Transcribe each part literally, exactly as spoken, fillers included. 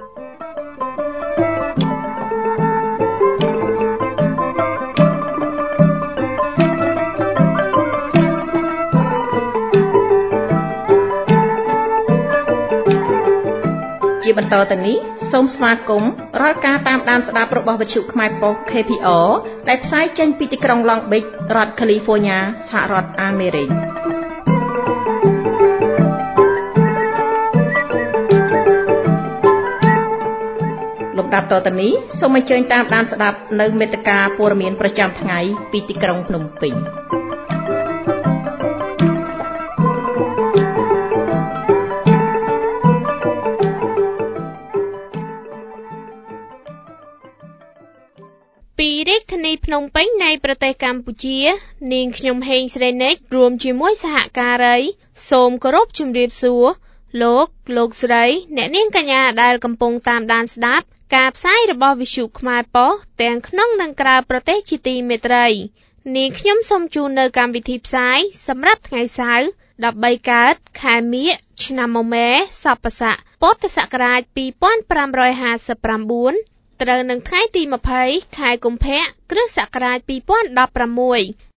ជាបន្តទៅនេះសូមស្វាគមន៍រាល់ការតាមដានស្ដាប់របស់វិទ្យុខ្មែរប៉ុស្តិ៍ K P R ដែលផ្សាយចេញពីទីក្រុង Long Beach រដ្ឋ California សហរដ្ឋអាមេរិកលំដាប់តទៅនេះសូមអញ្ជើញតាមដានស្ដាប់នៅមេត្តាព័ត៌មានប្រចាំថ្ងៃពីទីក្រុងភ្នំពេញពីរាជធានីភ្នំពេញនៃប្រទេសកម្ពុជានាងខ្ញុំហេងស្រីនិចរួមជាមួយសហការីសូមគោរពជម្រាបសួរលោកលោកស្រីអ្នកនាងកញ្ញាដែលកំពុងតាមដានស្ដាប់ការផ្សាយរបស់វិទ្យុខ្មែរប៉ុស្តិ៍ទាំងក្នុងនិងក្រៅប្រទេសជាទីមេត្រីនាងខ្ញុំសូមជូននៅកម្មវិធីផ្សាយសម្រាប់ថ្ងៃសៅរ៍ដប់បីកើតខែមិញឆ្នាំមមែសប្បស័កពុទ្ធសករាជពីរពាន់ប្រាំរយហាសិបប្រាំបួនត្រូវនឹងថ្ងៃទីម្ភៃខែកុម្ភៈគ្រិស្តសករាជពីរពាន់ដប់ប្រាំមួយ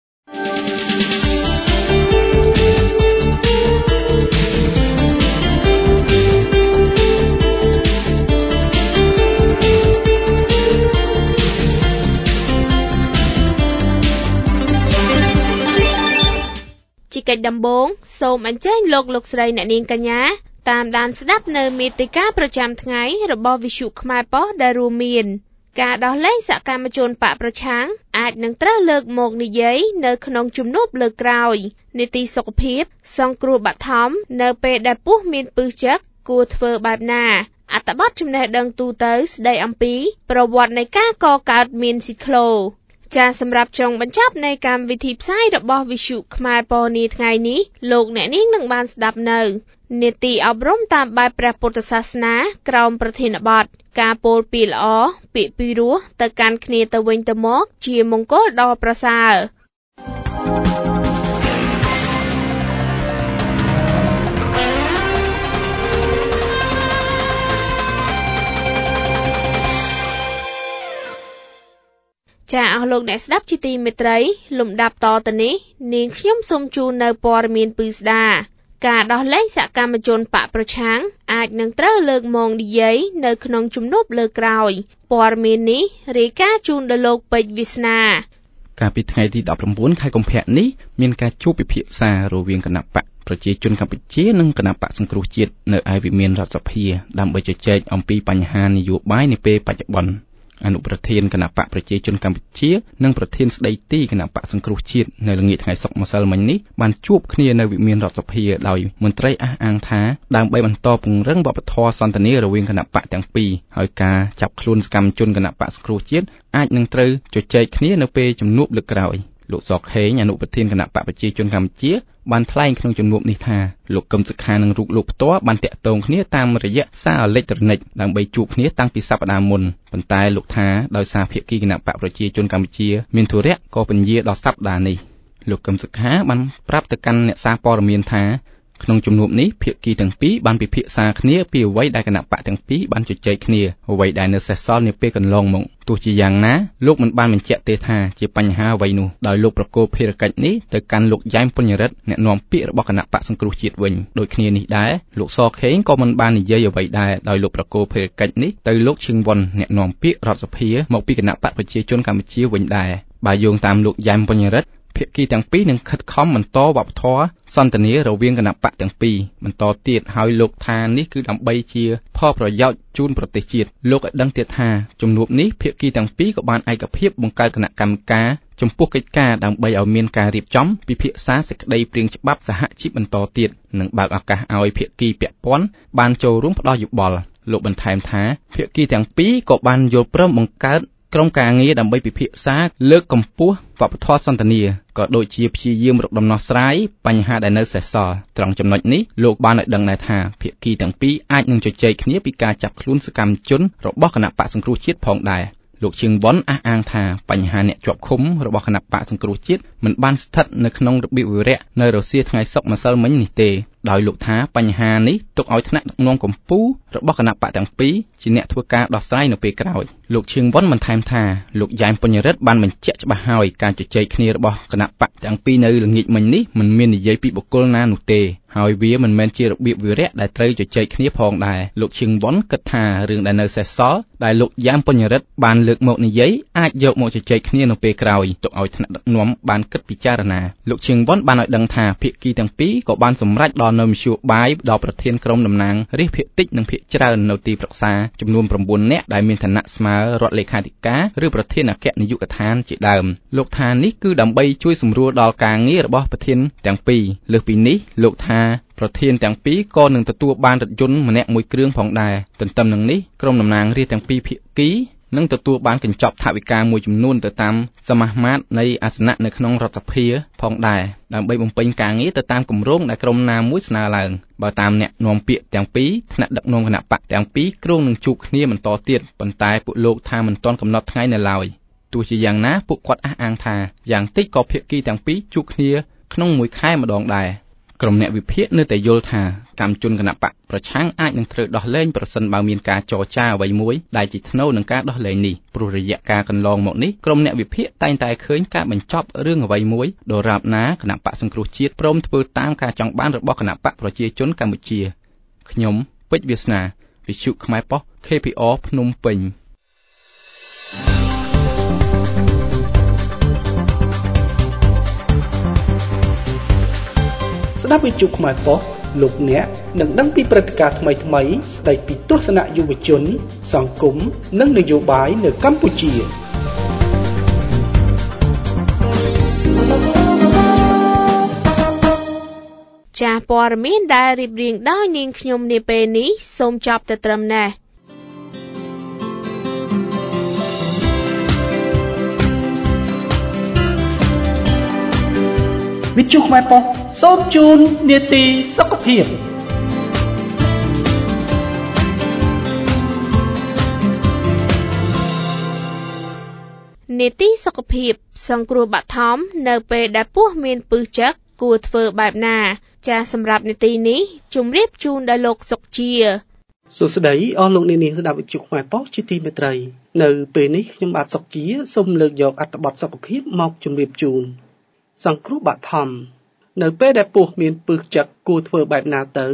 ជាកិច្ចដំបូងសូមអញ្ជើញលោកលោកស្រីអ្នកនាងកញ្ញាតាមដានស្ដាប់នៅមេតិកាប្រចាំថ្ងៃរបស់វិទ្យុខ្មែរប៉ុស្តិ៍ដែលរួមមានការដោះលែងសកម្មជនបកប្រឆាំងអាចនឹងត្រូវលើកមកនិយាយនៅក្នុងជំនួបលើកក្រោយនីតិសុខភាពសង្គ្រោះបឋមនៅពេលដែលពស់មានពឹសចឹកគួរធ្វើបែបណាអត្ថបទចំណេះដឹងទូទៅស្ដីអំពីប្រវត្តិនៃការកកើតមានស៊ីក្លូចាសម្រាប់ចុងបញ្ចប់នៃកម្មវិធីផ្សាយរបស់វិទ្យុខ្មែរប៉ុស្តិ៍នាថ្ងៃនេះលោកអ្នកនាងនឹងបានស្ដាប់នៅនីតិអប់រំតាមបែបព្រះពុទ្ធសាសនាក្រោមប្រធានបទការពោលពាក្យល្អពាក្យពីរោះទៅកាន់គ្នាទៅវិញទៅមកជាមង្គលដ៏ប្រសើរចាអស់លោកអ្នកស្ដាប់ជាទីមេត្រីលំដាប់តទៅនេះនាងខ្ញុំសូមជូននៅព័ត៌មានពិស្ដាការដោះលែងសកម្មជនបកប្រឆាំងអាចនឹងត្រូវលើកមកនិយាយនៅក្នុងជំនួបលើកក្រោយព័ត៌មាននេះរាយការណ៍ជូនដល់លោកពេជ្រវាសនាកាលពីថ្ងៃទីដប់ប្រាំបួនខែកុម្ភៈនេះមានការជួបពិភាក្សារវាងគណៈបកប្រជាជនកម្ពុជានិងគណៈបកសង្គ្រោះជាតិនៅឯវិមានរដ្ឋសភាដើម្បីជជែកអំពីបញ្ហានយោបាយនាពេលបច្ចុប្បន្នអនុប្រធានគណៈបកប្រជាជនកម្ពុជានិងប្រធានស្ដីទីគណៈបកសង្គ្រោះជាតិនៅល្ងាចថ្ងៃសុក្រម្សិលមិញនេះបានជួបគ្នានៅវិមានរដ្ឋសភាដោយមន្ត្រីអះអាងថាដើម្បីបន្តពង្រឹងវប្បធម៌សន្ទនារវាងគណៈបកទាំងពីរហើយការចាប់ខ្លួនសកម្មជនគណៈបកសង្គ្រោះជាតិអាចនឹងត្រូវជជែកគ្នានៅពេលជំនួបលើកក្រោយលោកសខេងអនុប្រធានគណៈបកប្រជាជនកម្ពុជាបានថ្លែងក្នុងជំនួបនេះថាលោកកឹមសុខានិងរូបលោកផ្ទាល់បានតាក់ទងគ្នាតាមរយៈសារអេឡិចត្រូនិកដើម្បីជួបគ្នាតាំងពីសប្តាហ៍មុនប៉ុន្តែលោកថាដោយសារភាគីគណៈបកប្រជាជនកម្ពុជាមានធុរៈក៏ពន្យាដល់សប្តាហ៍នេះលោកកឹមសុខាបានប្រាប់ទៅកាន់អ្នកសារព័ត៌មានថាក្នុងជំនួបនេះភាគីទាំងពីរបានពិភាក្សាគ្នាពីអ្វីដែលគណៈបកទាំងពីរបានជជែកគ្នាអ្វីដែលនៅសេសសល់នាពេលកន្លងមកទោះជាយ៉ាងណាលោកមិនបានបញ្ជាក់ទេថាជាបញ្ហាអ្វីនោះដោយលោកប្រកល់ភារកិច្ចនេះទៅកាន់លោកយ៉ែមពញ្ញរិទ្ធអ្នកនាំពាក្យរបស់គណៈបកសង្គ្រោះជាតិវិញដូចគ្នានេះដែរលោកសខេងក៏មិនបាននិយាយអ្វីដែរដោយលោកប្រកល់ភារកិច្ចនេះទៅលោកឈឹងវុនអ្នកនាំពាក្យរដ្ឋសភាមកពីគណៈបកប្រជាជនកម្ពុជាវិញដែរបើយោងតាមលោកយ៉ែមពញ្ញរិទ្ធភាគីទាំងពីរនឹងខិតខំបន្តវប្បធម៌សន្ទនារវាងគណៈបកទាំងពីរបន្តទៀតហើយលោកថានេះគឺដើម្បីជាផលប្រយោជន៍ជូនប្រទេសជាតិលោកឲ្យដឹងទៀតថាជំនួបនេះភាគីទាំងពីរក៏បានឯកភាពបង្កើតគណៈកម្មការចំពោះកិច្ចការដើម្បីឲ្យមានការរៀបចំពិភាក្សាសេចក្តីព្រាងច្បាប់សហជីពបន្តទៀតនិងបើកឱកាសឲ្យភាគីពាក់ព័ន្ធបានចូលរួមផ្ដល់យោបល់លោកបន្ថែមថាភាគីទាំងពីរក៏បានយល់ព្រមបង្កើតក្រុមការងារដើម្បីពិភាក្សាលើកកម្ពស់វប្បធម៌សន្ទនាក៏ដូចជាព្យាយាមរកដំណោះស្រាយបញ្ហាដែលនៅសេសសល់ត្រង់ចំណុចនេះលោកបានឲ្យដឹងដែរថាភាគីទាំងពីរអាចនឹងជជែកគ្នាពីការចាប់ខ្លួនសកម្មជនរបស់គណៈបកសង្គ្រោះជាតិផងដែរលោកឈឹងវុនអះអាងថាបញ្ហាអ្នកជាប់ឃុំរបស់គណៈបកសង្គ្រោះជាតិមិនបានស្ថិតនៅក្នុងរបៀបវិរៈនៅរសៀលថ្ងៃសុក្រម្សិលមិញនេះទេដោយលោកថាបញ្ហានេះទុកឲ្យថ្នាក់ដឹកនាំកម្ពុជារបស់គណៈបកទាំងពីរជាអ្នកធ្វើការដោះស្រាយនៅពេលក្រោយលោកឈៀងវ៉ុនបន្ថែមថាលោកយ៉ែមពញ្ញរិទ្ធបានបញ្ជាក់ច្បាស់ហើយការជជែកគ្នារបស់គណៈបកទាំងពីរនៅល្ងាចមិញនេះមិនមាននិយាយពីបុគ្គលណានោះទេហើយវាមិនមែនជារបៀបវិរៈដែលត្រូវជជែកគ្នាផងដែរលោកឈៀងវ៉ុនគិតថារឿងដែលនៅសេសសល់ដែលលោកយ៉ែមពញ្ញរិទ្ធបានលើកមកនិយាយអាចយកមកជជែកគ្នានៅពេលក្រោយទុកឲ្យថ្នាក់ដឹកនាំបានគិតពិចារណាលោកឈៀងវ៉ុនបានឲ្យដឹងថាភាគីទាំងពីរក៏បានសម្រេចដល់នៅមធ្យោបាយដល់ប្រធានក្រុមតំណាងរាស្ត្រភាគតិចនិងភាគច្រើននៅទីប្រឹក្សាចំនួន៩នាក់ដែលមានឋានៈស្មើរដ្ឋលេខាធិការឬប្រធានអគ្គនាយកដ្ឋានជាដើមលោកថានេះគឺដើម្បីជួយសម្រួលដល់ការងាររបស់ប្រធានទាំងពីរលើសពីនេះលោកថាប្រធានទាំងពីរក៏នឹងទទួលបានរថយន្តម្នាក់មួយគ្រឿងផងដែរទន្ទឹមនឹងនេះក្រុមតំណាងរាស្ត្រទាំងពីរភាគីនឹងទទួលបានកញ្ចប់ថវិកាមួយចំនួនទៅតាមសមាមាត្រនៃអាសនៈនៅក្នុងរដ្ឋសភាផងដែរដើម្បីបំពេញការងារទៅតាមគម្រោងដែលក្រុមណាមួយស្នើឡើងបើតាមអ្នកនាំពាក្យទាំងពីរថ្នាក់ដឹកនាំគណៈបកទាំងពីរគ្រោងនឹងជួបគ្នាបន្តទៀតប៉ុន្តែពួកលោកថាមិនទាន់កំណត់ថ្ងៃនៅឡើយទោះជាយ៉ាងណាពួកគាត់អះអាងថាយ៉ាងតិចក៏ភាគីទាំងពីរជួបគ្នាក្នុងមួយខែម្ដងដែរក្រុមអ្នកវិភាគនៅតែយល់ថាកម្មជនគណៈបកប្រឆាំងអាចនឹងត្រូវដោះលែងប្រសិនបើមានការចរចាអ្វីមួយដែលជាថ្នូវនឹងការដោះលែងនេះព្រោះរយៈកាលកន្លងមកនេះក្រុមអ្នកវិភាគតែងតែឃើញការបញ្ចប់រឿងអ្វីមួយដរាបណាគណៈបកសង្គ្រោះជាតិព្រមធ្វើតាមការចង់បានរបស់គណៈបកប្រជាជនកម្ពុជាខ្ញុំពេជ្រវាសនាវិទ្យុខ្មែរប៉ុស្តិ៍ ខេ ភី អារ ភ្នំពេញស្ដាប់វិទ្យុខ្មែរប៉ុស្តិ៍លោកអ្នកនឹងដឹងពីព្រឹត្តិការណ៍ថ្មីៗស្ដីពីទស្សនៈយុវជនសង្គមនិងនយោបាយនៅកម្ពុជាចាស់ព័ត៌មានដែលរៀបរៀងដោយនាងខ្ញុំនាពេលនេះសូមចប់តែត្រឹមនេះវិទ្យុខ្មែរប៉ុស្តិ៍សូមជូននាទីសុខភាពនាទីសុខភាពសង្គ្រោះបឋមនៅពេលដែលពោះមានពឹសចឹកគួរធ្វើបែបណាចាសម្រាប់នាទីនេះជម្រាបជូនដល់លោកសុកជាសួស្តីអស់លោកអ្នកនាងស្ដាប់វិទ្យុខ្មែរប៉ុស្តិ៍ជាទីមេត្រីនៅពេលនេះខ្ញុំបាទសុកជាសូមលើកយកអត្ថបទសុខភាពមកជម្រាបជូនសង្គ្រោះបឋមនៅពេលដែលពោះមានពឹសចឹកគួរធ្វើបែបណាទៅ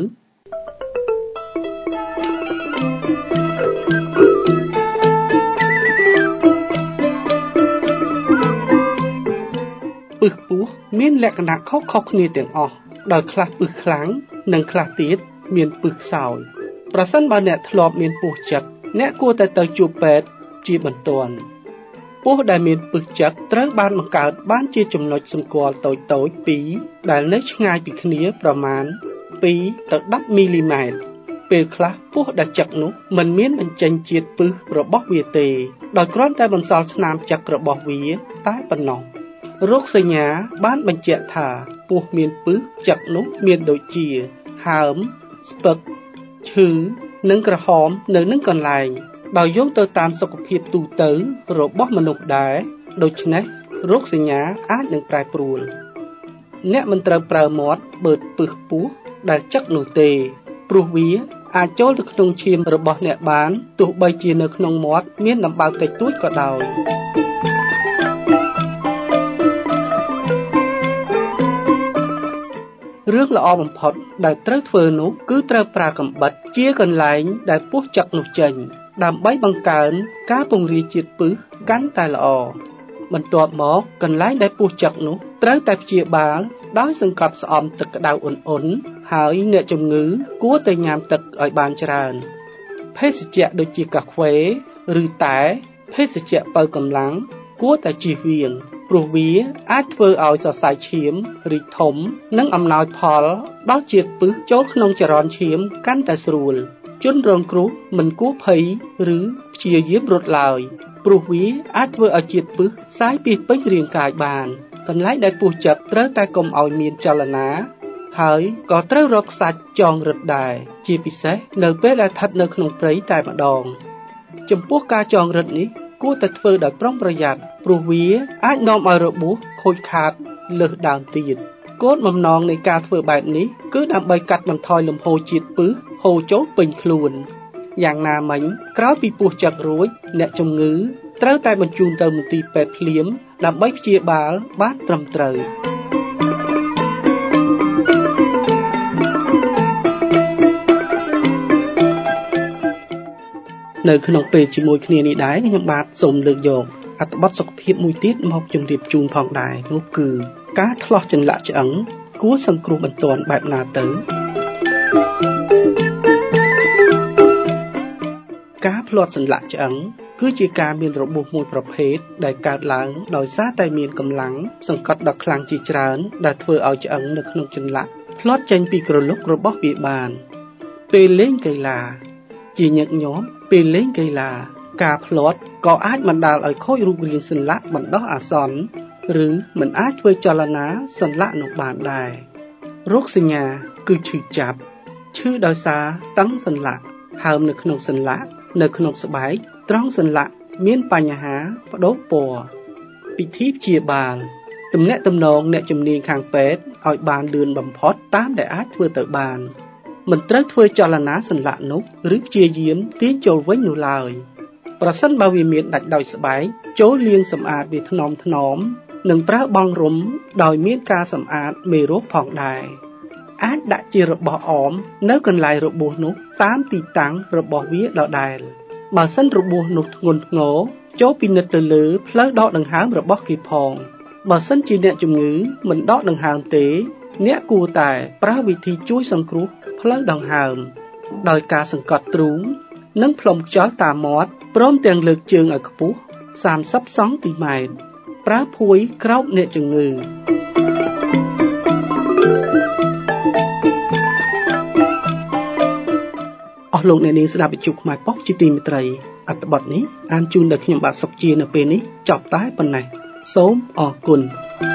ពឹសពោះមានលក្ខណៈខុសៗគ្នាទាំងអស់ដោយខ្លះពឹសខ្លាំងនិងខ្លះទៀតមានពឹសខ្សោយប្រសិនបើអ្នកធ្លាប់មានពោះចឹកអ្នកគួរតែទៅជួបពេទ្យជាបន្ទាន់ពោះដែលមានពឹសចឹកត្រូវបានបង្កើតបានជាចំណុចសម្គាល់តូចៗពីរដែលនៅឆ្ងាយពីគ្នាប្រមាណពីរទៅដប់មីលីម៉ែត្រពេលខ្លះពោះដែលចឹកនោះមិនមានបញ្ចេញជាតិពឹសរបស់វាទេដោយគ្រាន់តែបន្សល់ស្នាមចឹករបស់វាតែប៉ុណ្ណោះរោគសញ្ញាបានបញ្ជាក់ថាពោះមានពឹសចឹកនោះមានដូចជាហើមស្ពឹកឈឺនិងក្រហមនៅនឹងកន្លែងដោយយោងទៅតាមសុខភាពទូទៅរបស់មនុស្សដែរដូច្នេះរោគសញ្ញាអាចនឹងប្រែប្រួលអ្នកមិនត្រូវប្រើមាត់បឺតពឹសពោះដែលចឹកនោះទេព្រោះវាអាចចូលទៅក្នុងឈាមរបស់អ្នកបានទោះបីជានៅក្នុងមាត់មានដំបៅតិចតួចក៏ដោយរឿងល្អបំផុតដែលត្រូវធ្វើនោះគឺត្រូវប្រើកាំបិតជាកន្លែងដែលពោះចឹកនោះចេញដើម្បីបង្កើនការពង្រាយជាតិពឹសកាន់តែល្អបន្ទាប់មកកន្លែងដែលពោះចឹកនោះត្រូវតែព្យាបាលដោយសង្កត់ស្អំទឹកក្តៅអ៊ុនៗហើយអ្នកជំងឺគួរតែញ៉ាំទឹកឲ្យបានច្រើនភេសជ្ជៈដូចជាកាហ្វេឬតែភេសជ្ជៈបើកម្លាំងគួរតែជៀសវាងព្រោះវាអាចធ្វើឲ្យសរសៃឈាមរីកធំនិងអំណោយផលដល់ជាតិពឹសចូលក្នុងចរន្តឈាមកាន់តែស្រួលជនរងគ្រោះមិនគួរភ័យឬព្យាយាមរត់ឡើយព្រោះវាអាចធ្វើឲ្យជាតិពឹសសាយពីពេញរាងកាយបានកន្លែងដែលពោះចឹកត្រូវតែកុំឲ្យមានចលនាហើយក៏ត្រូវរកខ្សាច់ចងរឹតដែរជាពិសេសនៅពេលដែលស្ថិតនៅក្នុងព្រៃតែម្ដងចំពោះការចងរឹតនេះគួរតែធ្វើដោយប្រុងប្រយ័ត្នព្រោះវាអាចនាំឲ្យរបួសខូចខាតលើសដើមទៀតគោលបំណងនៃការធ្វើបែបនេះគឺដើម្បីកាត់បន្ថយលំហូរជាតិពិសហូរចូលពេញខ្លួនយ៉ាងណាមិញក្រោយពីពោះចឹករួចអ្នកជំងឺត្រូវតែបញ្ជូនទៅមន្ទីរពេទ្យភ្លាមដើម្បីព្យាបាលបានត្រឹមត្រូវនៅក្នុងពេលជាមួយគ្នានេះដែរខ្ញុំបាទសូមលើកយកអត្ថបទសុខភាពមួយទៀតមកជម្រាបជូនផងដែរនោះគឺការឆ្លោះចន្លាក់ឆ្អឹងគួរសង្គ្រោះបន្ទាន់បែបណាទៅការភ្លាត់សន្លាក់ឆ្អឹងគឺជាការមានរបួសមួយប្រភេទដែលកើតឡើងដោយសារតែមានកម្លាំងសង្កត់ដ៏ខ្លាំងជាច្រើនដែលធ្វើឲ្យឆ្អឹងនៅក្នុងចន្លាក់ភ្លាត់ចេញពីក្រឡុករបស់វាបានពេលលេងកីឡាជាញឹកញាប់ពេលលេងកីឡាការភ្លាត់ក៏អាចបណ្ដាលឲ្យខូចរូបរាងសន្លាក់បណ្ដោះអាសន្នឬមិនអាចធ្វើចលនាសន្លាក់នោះបានដែររោគសញ្ញាគឺឈឺចាប់ឈឺដោយសារតឹងសន្លាក់ហើមនៅក្នុងសន្លាក់នៅក្នុងស្បែកត្រង់សន្លាក់មានបញ្ហាប្ដូរពណ៌ពិធីព្យាបាលទំនាក់ទំនងអ្នកជំនាញខាងពេទ្យឲ្យបានលឿនបំផុតតាមដែលអាចធ្វើទៅបានមិនត្រូវធ្វើចលនាសន្លាក់នោះឬព្យាយាមទាញចូលវិញនោះឡើយប្រសិនបើវាមានដាច់ដោយស្បែកចូលលាងសម្អាតវាថ្នមថ្នមនិងប្រើបង់រុំដោយមានការសម្អាតមេរោគផងដែរអាចដាក់ជារបស់អមនៅកន្លែងរបួសនោះតាមទីតាំងរបស់វាដដែលបើសិនរបួសនោះធ្ងន់ធ្ងរចូលពិនិត្យទៅលើផ្លូវដកដង្ហើមរបស់គេផងបើសិនជាអ្នកជំងឺមិនដកដង្ហើមទេអ្នកគួរតែប្រើវិធីជួយសង្គ្រោះផ្លូវដង្ហើមដោយការសង្កត់ទ្រូងនិងផ្លុំខ្យល់តាមមាត់ព្រមទាំងលើកជើងឲ្យខ្ពស់សាមសិបសង់ទីម៉ែត្រប្រើភួយក្រោបអ្នកជំងឺអស់លោកអ្នកនាងស្ដាប់វិទ្យុខ្មែរប៉ុស្តិ៍ជាទីមេត្រីអត្ថបទនេះអានជូនដល់ខ្ញុំបាទសុកជានៅពេលនេះចប់តែប៉ុណ្ណេះសូមអរគុណ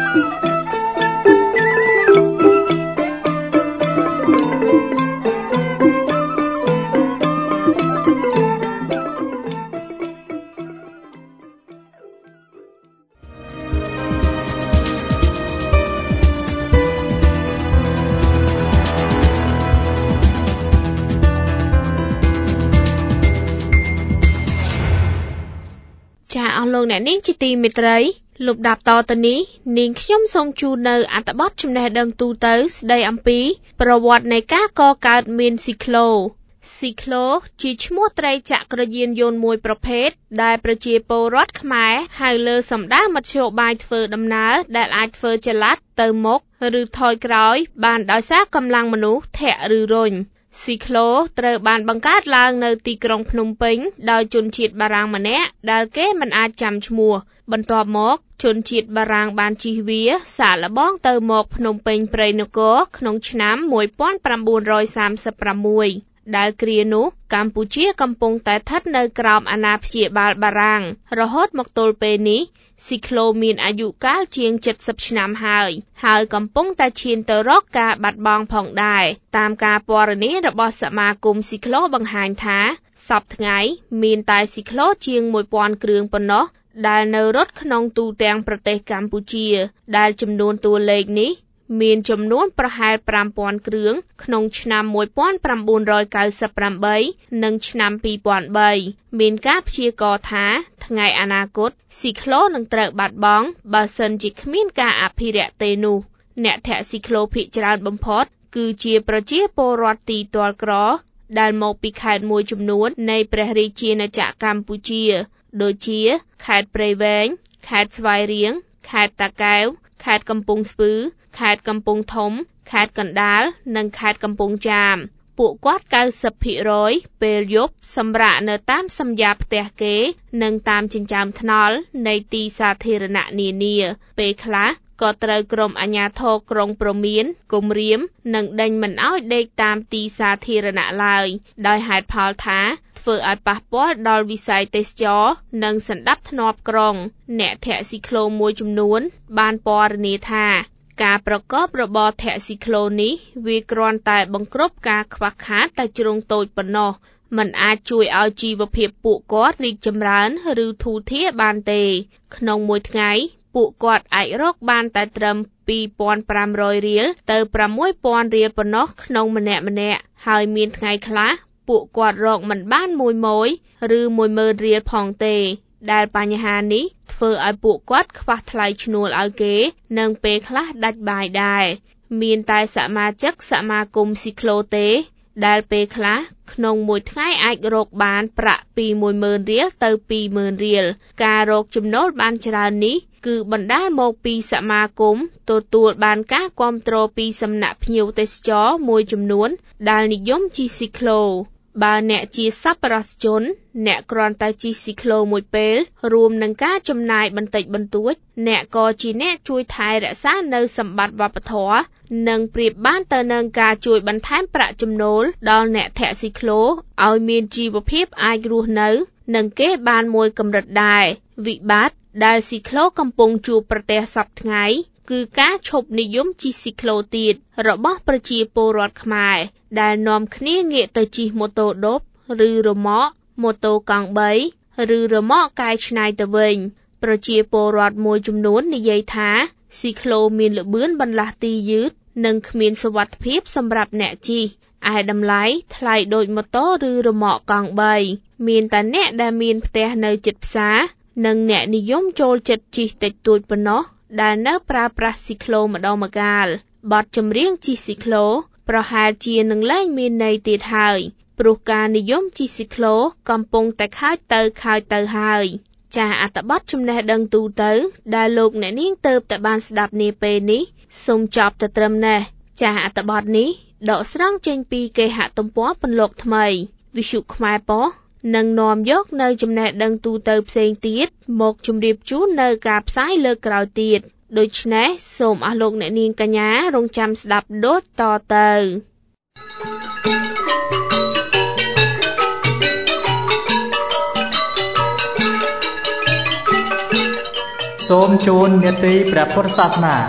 ចាអស់លោកអ្នកនាងជាទីមេត្រីលំដាប់តទៅនេះនាងខ្ញុំសូមជូននៅអត្ថបទចំណេះដឹងទូទៅស្ដីអំពីប្រវត្តិនៃការកកើតមានស៊ីក្លូស៊ីក្លូជាឈ្មោះត្រីចក្រយានយន្តមួយប្រភេទដែលប្រជាពលរដ្ឋខ្មែរហៅលើសម្ដៅមធ្យោបាយធ្វើដំណើរដែលអាចធ្វើចល័តទៅមុខឬថយក្រោយបានដោយសារកម្លាំងមនុស្សធាក់ឬរុញស៊ីក្លូត្រូវបានបង្កើតឡើងនៅទីក្រុងភ្នំពេញដោយជនជាតិបារាំងម្នាក់ដែលគេមិនអាចចាំឈ្មោះបន្ទាប់មកជនជាតិបារាំងបានជិះវាសាកល្បងទៅមកភ្នំពេញព្រៃនគរក្នុងឆ្នាំមួយពាន់ប្រាំបួនរយសាមសិបប្រាំមួយដែលគ្រានោះកម្ពុជាកំពុងតែស្ថិតនៅក្រោមអាណាព្យាបាលបារាំងរហូតមកទល់ពេលនេះស៊ីក្លូមានអាយុកាលជាងเจ็ดสิบឆ្នាំហើយហើយកំពុងតែឈានទៅរកការបាត់បង់ផងដែរតាមការពណ៌នារបស់សមាគមស៊ីក្លូបង្ហាញថាសប្តាហ៍ថ្ងៃមានតែស៊ីក្លូជាងមួយពាន់គ្រឿងប៉ុណ្ណោះដែលនៅរត់ក្នុងទូទាំងប្រទេសកម្ពុជាដែលចំនួនតួលេខនេះមានចំនួនប្រហែលប្រាំពាន់គ្រឿងក្នុងឆ្នាំមួយពាន់ប្រាំបួនរយកៅសិបប្រាំបីនិងឆ្នាំពីរពាន់បីមានការព្យាករណ៍ថាថ្ងៃអនាគតស៊ីក្លូនឹងត្រូវបាត់បង់បើសិនជាគ្មានការអភិរក្សទេនោះអ្នកធាក់ស៊ីក្លូភាគច្រើនបំផុតគឺជាប្រជាពលរដ្ឋទីទាល់ក្រដែលមកពីខេត្តមួយចំនួននៃព្រះរាជាណាចក្រកម្ពុជាដូចជាខេត្តព្រៃវែងខេត្តស្វាយរៀងខេត្តតាកែវខេត្តកំពង់ស្ពឺខេត្តកំពង់ធំខេត្តកណ្ដាលនិងខេត្តកំពង់ចាមពួកគាត់ เก้าสิบភាគរយ ពេលយប់សម្រាកនៅតាមសម្យាផ្ទះគេនិងតាមចិញ្ចើមថ្នល់នៃទីសាធារណៈនានាពេលខ្លះក៏ត្រូវក្រុមអាជ្ញាធរក្រុងព្រមានគំរាមនិងដេញមិនឲ្យដេកតាមទីសាធារណៈឡើយដោយហេតុផលថាធ្វើឲ្យប៉ះពាល់ដល់វិស័យទេសចរណ៍និងសណ្ដាប់ធ្នាប់ក្រុងអ្នកធាក់ស៊ីក្លូមួយចំនួនបានពណ៌នាថាការប្រកបរបរធាក់ស៊ីក្លូនេះវាគ្រាន់តែបង្ក្រប់ការខ្វះខាតតែជ្រុងតូចប៉ុណ្ណោះមិនអាចជួយឲ្យជីវភាពពួកគាត់រីកចម្រើនឬធូរធារបានទេក្នុងមួយថ្ងៃពពួកគាត់អាចរកបានតែត្រឹមពីរពាន់ប្រាំរយរៀលទៅប្រាំមួយពាន់រៀលប៉ុណ្ណោះក្នុងម្នាក់ម្នាក់ហើយមានថ្ងៃខ្លះពួកគាត់រកមិនបានមួយម៉ឺនឬមួយម៉ឺនរៀលផងទេដែលបញ្ហានេះធ្វើឲ្យពួកគាត់ខ្វះថ្លៃឈ្នួលឲ្យគេនិងពេលខ្លះដាច់បាយដែរមានតែសមាជិកសមាគមស៊ីក្លូទេដែលពេលខ្លះក្នុងមួយថ្ងៃអាចរកបានប្រាក់ពីមួយម៉ឺនរៀលទៅពីរម៉ឺនរៀលការរកចំណូលបានច្រើននេះគឺបណ្ដាលមកពីសមាគមទទួលបានការគាំទ្រពីសំណាក់ភ្ញៀវទេសចរមួយចំនួនដែលនិយមជិះស៊ីក្លូបើអ្នកជាសប្បុរសជនអ្នកគ្រាន់តែជិះស៊ីក្លូមួយពេលរួមនឹងការចំណាយបន្តិចបន្តួចអ្នកក៏ជាអ្នកជួយថែរក្សានៅសម្បត្តិវប្បធម៌និងប្រៀបបានទៅនឹងការជួយបន្ថែមប្រាក់ចំណូលដល់អ្នកធាក់ស៊ីក្លូឲ្យមានជីវភាពអាចរស់នៅនឹងគេបានមួយកម្រិតដែរវិបត្តិដែលស៊ីក្លូកំពុងជួបប្រទះសប្តាហ៍ថ្ងៃគឺការឈប់និយមជិះស៊ីក្លូទៀតរបស់ប្រជាពលរដ្ឋខ្មែរដែលនាំគ្នាងាកទៅជិះម៉ូតូឌុបឬរ៉ឺម៉កម៉ូតូកង់បីឬរ៉ឺម៉កកែច្នៃទៅវិញប្រជាពលរដ្ឋមួយចំនួននិយាយថាស៊ីក្លូមានល្បឿនបន្លាស់ទីយឺតនិងគ្មានសុវត្ថិភាពសម្រាប់អ្នកជិះឯតម្លៃថ្លៃដូចម៉ូតូឬរ៉ឺម៉កកង់បីមានតែអ្នកដែលមានផ្ទះនៅជិតផ្សារនិងអ្នកនិយមចូលចិត្តជិះតិចតួចប៉ុណ្ណោះដែលនៅប្រើប្រាស់ស៊ីក្លូម្ដងម្កាលបទចម្រៀងជិះស៊ីក្លូប្រហែលជានឹងលែងមានន័យទៀតហើយព្រោះការនិយមជិះស៊ីក្លូកំពុងតែខើចទៅខើចទៅហើយចាស់អត្ថបទចំណេះដឹងទូទៅដែលលោកអ្នកនាងទៅតែបានស្ដាប់នាពេលនេះសូមចប់ទៅត្រឹមនេះចាស់អត្ថបទនេះដកស្រង់ចេញពីគេហទំព័រពន្លកថ្មីវិទ្យុខ្មែរប៉ុស្តិ៍នឹងនាំយកនៅចំណេះដឹងទូទៅផ្សេងទៀតមកជម្រាបជូននៅការផ្សាយលើកក្រោយទៀតដូច្នេះសូមអស់លោកអ្នកនាងកញ្ញារងចាំស្ដាប់ដូចតទៅសូមជូននេតិព្រះពុទ្ធសាសនា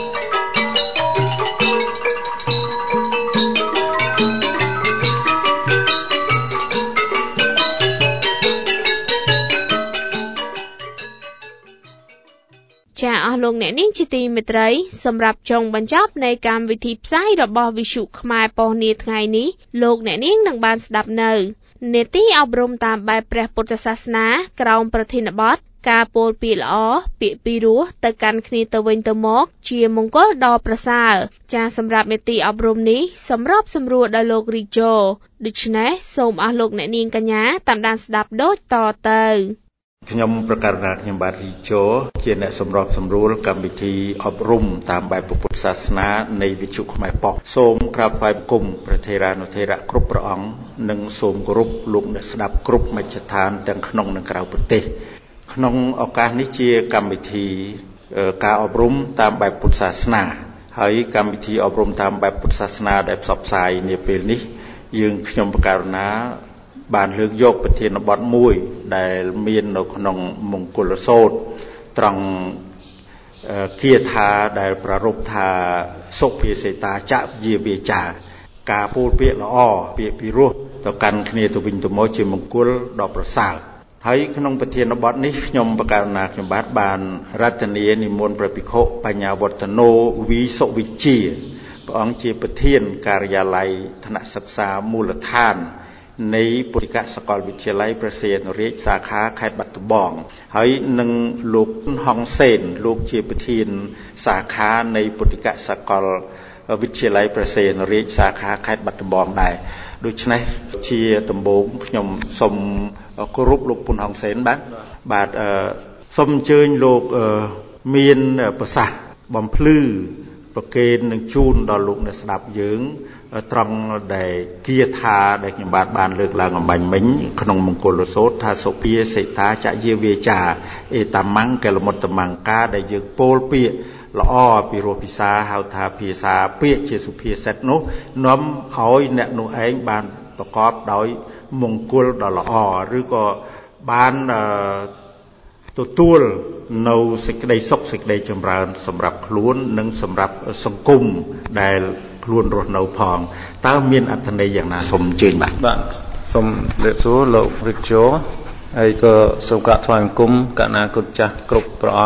ចាអស់លោកអ្នកនាងជាទីមេត្រីសម្រាប់ចុងបញ្ចប់នៃកម្មវិធីផ្សាយរបស់វិទ្យុខ្មែរប៉ុស្តិ៍នាថ្ងៃនេះលោកអ្នកនាងនឹងបានស្ដាប់នៅនេតិអប់រំតាមបែបព្រះពុទ្ធសាសនាក្រោមប្រធានបទការពោលពាក្យល្អពាក្យពីរោះទៅកាន់គ្នាទៅវិញទៅមកជាមង្គលដ៏ប្រសើរចាសម្រាប់នេតិអប់រំនេះសម្របសម្រួលដោយលោករីជូដូច្នេះសូមអស់លោកអ្នកនាងកញ្ញាតាមដានស្ដាប់ដូចតទៅខ្ញុំប្រកាសថាខ្ញុំបាទរីជូជាអ្នកសម្របសម្រួលកម្មវិធីអប់រំតាមបែបពុទ្ធសាសនានៃវិទ្យុខ្មែរប៉ុស្តិ៍សូមក្រាបថ្វាយបង្គំព្រះថេរានុថេរៈគ្រប់ព្រះអង្គនិងសូមគោរពលោកអ្នកស្ដាប់គ្រប់មជ្ឈដ្ឋានទាំងក្នុងនិងក្រៅប្រទេសក្នុងឱកាសនេះជាកម្មវិធីការអប់រំតាមបែបពុទ្ធសាសនាហើយកម្មវិធីអប់រំតាមបែបពុទ្ធសាសនាដែលផ្សព្វផ្សាយនាពេលនេះយើងខ្ញុំបកករណាបានលើកយកប្រធានបទមួយដែលមាននៅក្នុងមង្គលសូត្រត្រង់គាថាដែលប្រារព្ធថាសុភាសេតាចជាវាចាការពោលពាក្យល្អពាក្យពីរោះទៅកាន់គ្នាទៅវិញទៅមកជាមង្គលដ៏ប្រសើរហើយក្នុងប្រធានបទនេះខ្ញុំបកករណាខ្ញុំបាទបានរតនានិមន្តព្រះភិក្ខុបញ្ញាវត្តនោវិសុវិជ្ជាព្រះអង្គជាប្រធានការិយាល័យថ្នាក់សិក្សាមូលដ្ឋាននៃពុទ្ធិកសាកលវិទ្យាល័យព្រះសីហនុរាជសាខាខេត្តបាត់ដំបងហើយនឹងលោកហុងសេនលោកជាប្រធានសាខានៃពុទ្ធិកសាកលវិទ្យាល័យព្រះសីហនុរាជសាខាខេត្តបាត់ដំបងដែរដូច្នេះជាដំបូងខ្ញុំសូមគោរពលោកពុនហុងសេនបាទបាទសូមអញ្ជើញលោកមានប្រសាសន៍បំភ្លឺប្រកេននឹងជូនដល់លោកអ្នកស្ដាប់យើងត្រង់ដែលគាថាដែលខ្ញុំបាទបានលើកឡើងអំបញ្ញមិញក្នុងមង្គលសូត្រថាសុភាសេតាចយាវាចាអេតាមੰកលមុតតមង្កាដែលយើងពោលពាក្យល្អពីរោះពិសាហៅថាភាសាពាក្យជាសុភាសិតនោះនាំឲ្យអ្នកនោះឯងបានប្រកបដោយមង្គលដ៏ល្អឬក៏បានទទួលនៅសេចក្តីសុខសេចក្តីចម្រើនសម្រាប់ខ្លួននិងសម្រាប់សង្គមដែលខ្លួនរស់នៅផងតើមានអត្ថន័យយ៉ាងណាសូមអញ្ជើញបាទបាទសូមជម្រាបសួរលោករិទ្ធជោហើយក៏សូមក្រាបថ្វាយបង្គំកណ្ណាគុណចាស់គ្រប់ព្រះអង្គ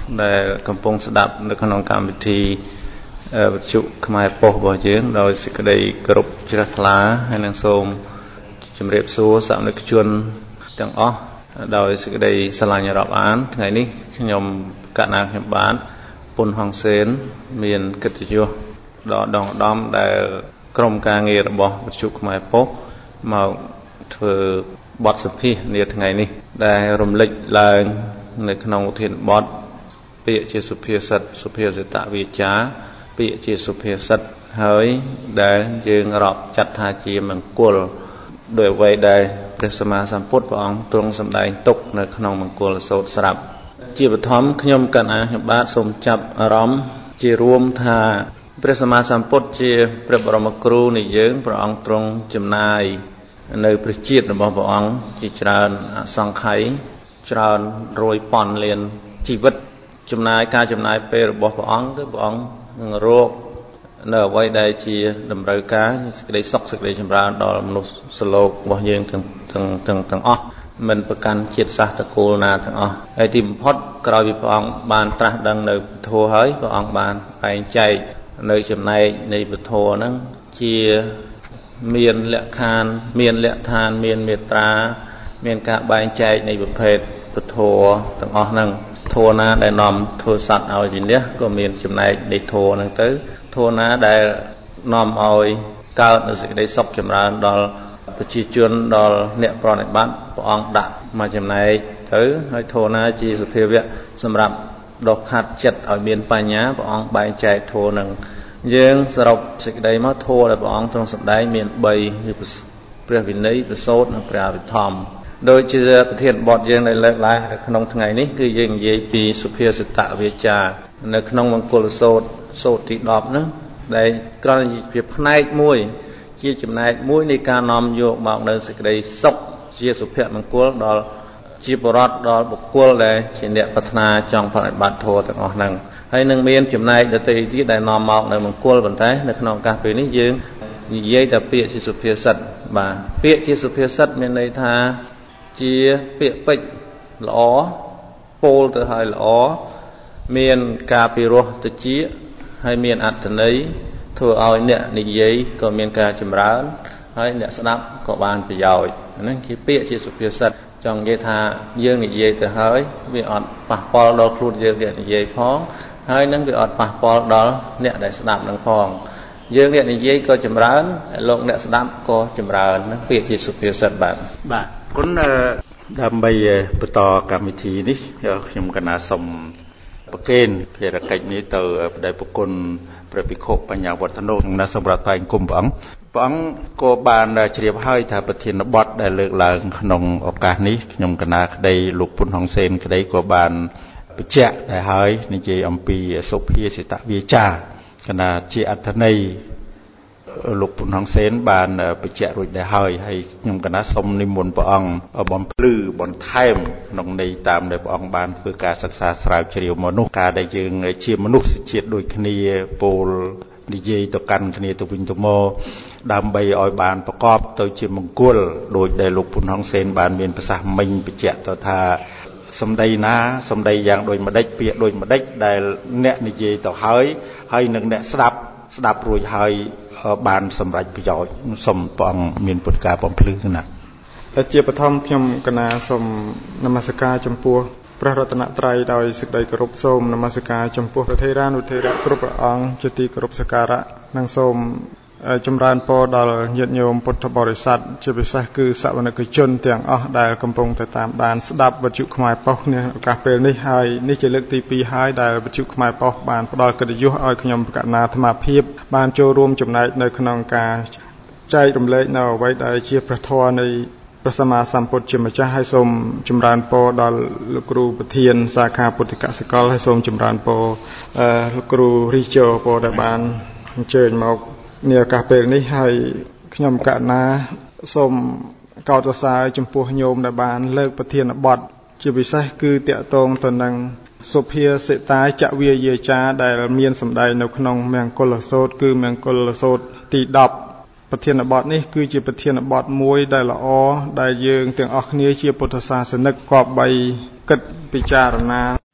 ដែលកំពុងស្ដាប់នៅក្នុងកម្មវិធីវិទ្យុខ្មែរប៉ុស្តិ៍របស់យើងដោយសេចក្តីគោរពជ្រះថ្លាហើយនឹងសូមជម្រាបសួរសាមគ្គជនទាំងអស់ដោយសេចក្តីស្រឡាញ់រាប់អានថ្ងៃនេះខ្ញុំកណ្ណាខ្ញុំបាទពុនហងសេនមានកិត្តិយសដ៏ដងដំដែលក្រុមការងាររបស់វិទ្យុខ្មែរប៉ុស្តិ៍មកធ្វើបទសម្ភាសន៍នាថ្ងៃនេះដែលរំលេចឡើងនៅក្នុងឧទានបទពាក្យជាសុភាសិតសុភាសិតវាចាពាក្យជាសុភាសិតហើយដែលយើងរាប់ចាត់ថាជាមង្គលដោយអ្វីដែលព្រះសម្មាសម្ពុទ្ធព្រះអង្គទ្រង់សម្ដែងទុកនៅក្នុងមង្គលសូត្រស្រាប់ជាបឋមខ្ញុំកណ្ណាខ្ញុំបាទសូមចាប់អារម្មណ៍ជារួមថាព្រះសម្មាសម្ពុទ្ធជាព្រះបរមគ្រូនៃយើងព្រះអង្គទ្រង់ចំណាយនៅព្រះជាតិរបស់ព្រះអង្គជាច្រើនអសង្ខ័យច្រើនរយពាន់លានជីវិតចំណាយការចំណាយពេលរបស់ព្រះអង្គគឺព្រះអង្គនឹងរកនៅអ្វីដែលជាតម្រូវការសេចក្តីសុខសេចក្តីចម្រើនដល់មនុស្សសលោករបស់យើងទាំងទាំងទាំងទាំងអស់មិនប្រកាន់ជាតិសាសន៍តកូលណាទាំងអស់ហើយទីបំផុតក្រោយពីព្រះអង្គបានត្រាស់ដឹងនៅពធហើយព្រះអង្គបានបែងចែកនៅចំណែកនៃពធហ្នឹងជាមានលក្ខខណ្ឌមានលក្ខឋានមានមេត្រាមានការបែងចែកនៃប្រភេទពធទាំងអស់ហ្នឹងធម៌ណាដែលនាំធ្វើសត្វឲ្យវិន័យក៏មានចំណែកនៃធម៌ហ្នឹងទៅធម៌ណាដែលនាំឲ្យកើតនូវសេចក្តីសុខចម្រើនដល់ប្រជាជនដល់អ្នកប្រណិប័តព្រះអង្គដាក់មកចំណែកទៅហើយធម៌ណាជាសភាវៈសម្រាប់ដកខាត់ចិត្តឲ្យមានបញ្ញាព្រះអង្គបែងចែកធម៌ហ្នឹងយើងសរុបសេចក្តីមកធម៌ដែលព្រះអង្គទ្រង់សម្ដែងមានបីគឺព្រះវិន័យព្រះសូត្រនិងព្រះអភិធម្មដោយជាប្រធានបទយើងដែលលើកឡើងនៅក្នុងថ្ងៃនេះគឺយើងនិយាយពីសុភាសិតវាចានៅក្នុងមង្គលសូត្រសូត្រទីដប់ហ្នឹងដែលគ្រាន់តែជាផ្នែកមួយជាចំណែកមួយនៃការនាំយកមកនៅសេចក្តីសុខជាសុភមង្គលដល់ជាបរិបទដល់បុគ្គលដែលជាអ្នកប្រាថ្នាចង់បប្រតិបត្តិធម៌ទាំងអស់ហ្នឹងហើយនឹងមានចំណែកដទៃទៀតដែលនាំមកនៅមង្គលប៉ុន្តែនៅក្នុងឱកាសពេលនេះយើងនិយាយតែពាក្យជាសុភាសិតបាទពាក្យជាសុភាសិតមានន័យថាជាពាក្យពេចន៍ល្អពោលទៅឲ្យល្អមានការពិរោះតិចហើយមានអត្ថន័យធ្វើឲ្យអ្នកនិយាយក៏មានការចម្រើនហើយអ្នកស្ដាប់ក៏បានប្រយោជន៍ហ្នឹងជាពាក្យជាសុភាសិតចង់និយាយថាយើងនិយាយទៅហើយវាអត់ប៉ះពាល់ដល់ខ្លួនយើងអ្នកនិយាយផងហើយនឹងវាអត់ប៉ះពាល់ដល់អ្នកដែលស្ដាប់នឹងផងយើងអ្នកនិយាយក៏ចម្រើនលោកអ្នកស្ដាប់ក៏ចម្រើនហ្នឹងពាក្យជាសុភាសិតបាទបាទគុណដើម្បីបន្តកម្មវិធីនេះខ្ញុំកណាសូមប្រកេនភារកិច្ចនេះទៅបដិប្រគុណព្រះភិក្ខុបញ្ញវត្ថនុណាសម្រាប់តែគុំព្រះអង្គព្រះអង្គក៏បានជ្រាបហើយថាប្រធានបទដែលលើកឡើងក្នុងឱកាសនេះខ្ញុំកណាក្តីលោកពុនហុងសេនក្តីក៏បានបញ្ជាក់ដែរហើយនិយាយអំពីសុភាសិតវាចាកណាជាអត្ថន័យលោកពុនហុងសេនបានបញ្ជាក់រួចដែរហើយហើយខ្ញុំកណាសូមនិមន្តព្រះអង្គបំភ្លឺបន្ថែមក្នុងន័យតាមដែលព្រះអង្គបានធ្វើការសិក្សាស្រាវជ្រាវមកនោះការដែលយើងជាមនុស្សជាតិដូចគ្នាពោលនិយាយទៅកាន់គ្នាទៅវិញទៅមកដើម្បីឲ្យបានប្រកបទៅជាមង្គលដោយដែលលោកពុនហុងសេនបានមានប្រសាសន៍មិញបញ្ជាក់ទៅថាសម្ដីណាសម្ដីយ៉ាងដូចម្ដេចពាក្យដូចម្ដេចដែលអ្នកនិយាយទៅហើយហើយនឹងអ្នកស្ដាប់ស្ដាប់រួចហើយបានសម្រេចប្រយោជន៍សូមព្រះអង្គមានពុទ្ធការបំភ្លឺណាជាបឋមខ្ញុំកណាសូមនមស្ការចំពោះព្រះរតនត្រ័យដោយសេចក្តីគោរពសូមនមស្ការចំពោះព្រះថេរានុថេរៈគ្រប់ព្រះអង្គជាទីគោរពសក្ការៈនិងសូមចម្រើនពរដល់ញាតិញោមពុទ្ធបរិស័ទជាពិសេសគឺសវនិកជនទាំងអស់ដែលកំពុងតែតាមដានស្ដាប់វិទ្យុខ្មែរប៉ុស្តិ៍នៅឱកាសពេលនេះហើយនេះជាលើកទីពីរហើយដែលវិទ្យុខ្មែរប៉ុស្តិ៍បានផ្ដល់កិត្តិយសឲ្យខ្ញុំកណ្ណាអាត្មាភាពបានចូលរួមចំណែកនៅក្នុងការចែករំលែកនៅអ្វីដែលជាព្រះធម៌នៃព្រះសម្មាសម្ពុទ្ធជាម្ចាស់ហើយសូមចម្រើនពរដល់លោកគ្រូប្រធានសាខាពុទ្ធិកសិកលហើយសូមចម្រើនពរលោកគ្រូរីជោពរដែលបានអញ្ជើញមកនាឱកាសពេលនេះហើយខ្ញុំកណ្ណាសូមកោតសរសើរចំពោះញោមដែលបានលើកប្រធានបទជាពិសេសគឺតាក់ទងទៅនឹងសុភាសិតាចវិយាចាដែលមានសម្ដែងនៅក្នុងមង្គលសូត្រគឺមង្គលសូត្រទីដប់ប្រធានបទនេះគឺជាប្រធានបទមួយដែលល្អដែលយើងទាំងអស់គ្នាជាពុទ្ធសាសនិកគប្បីគិតពិចារណា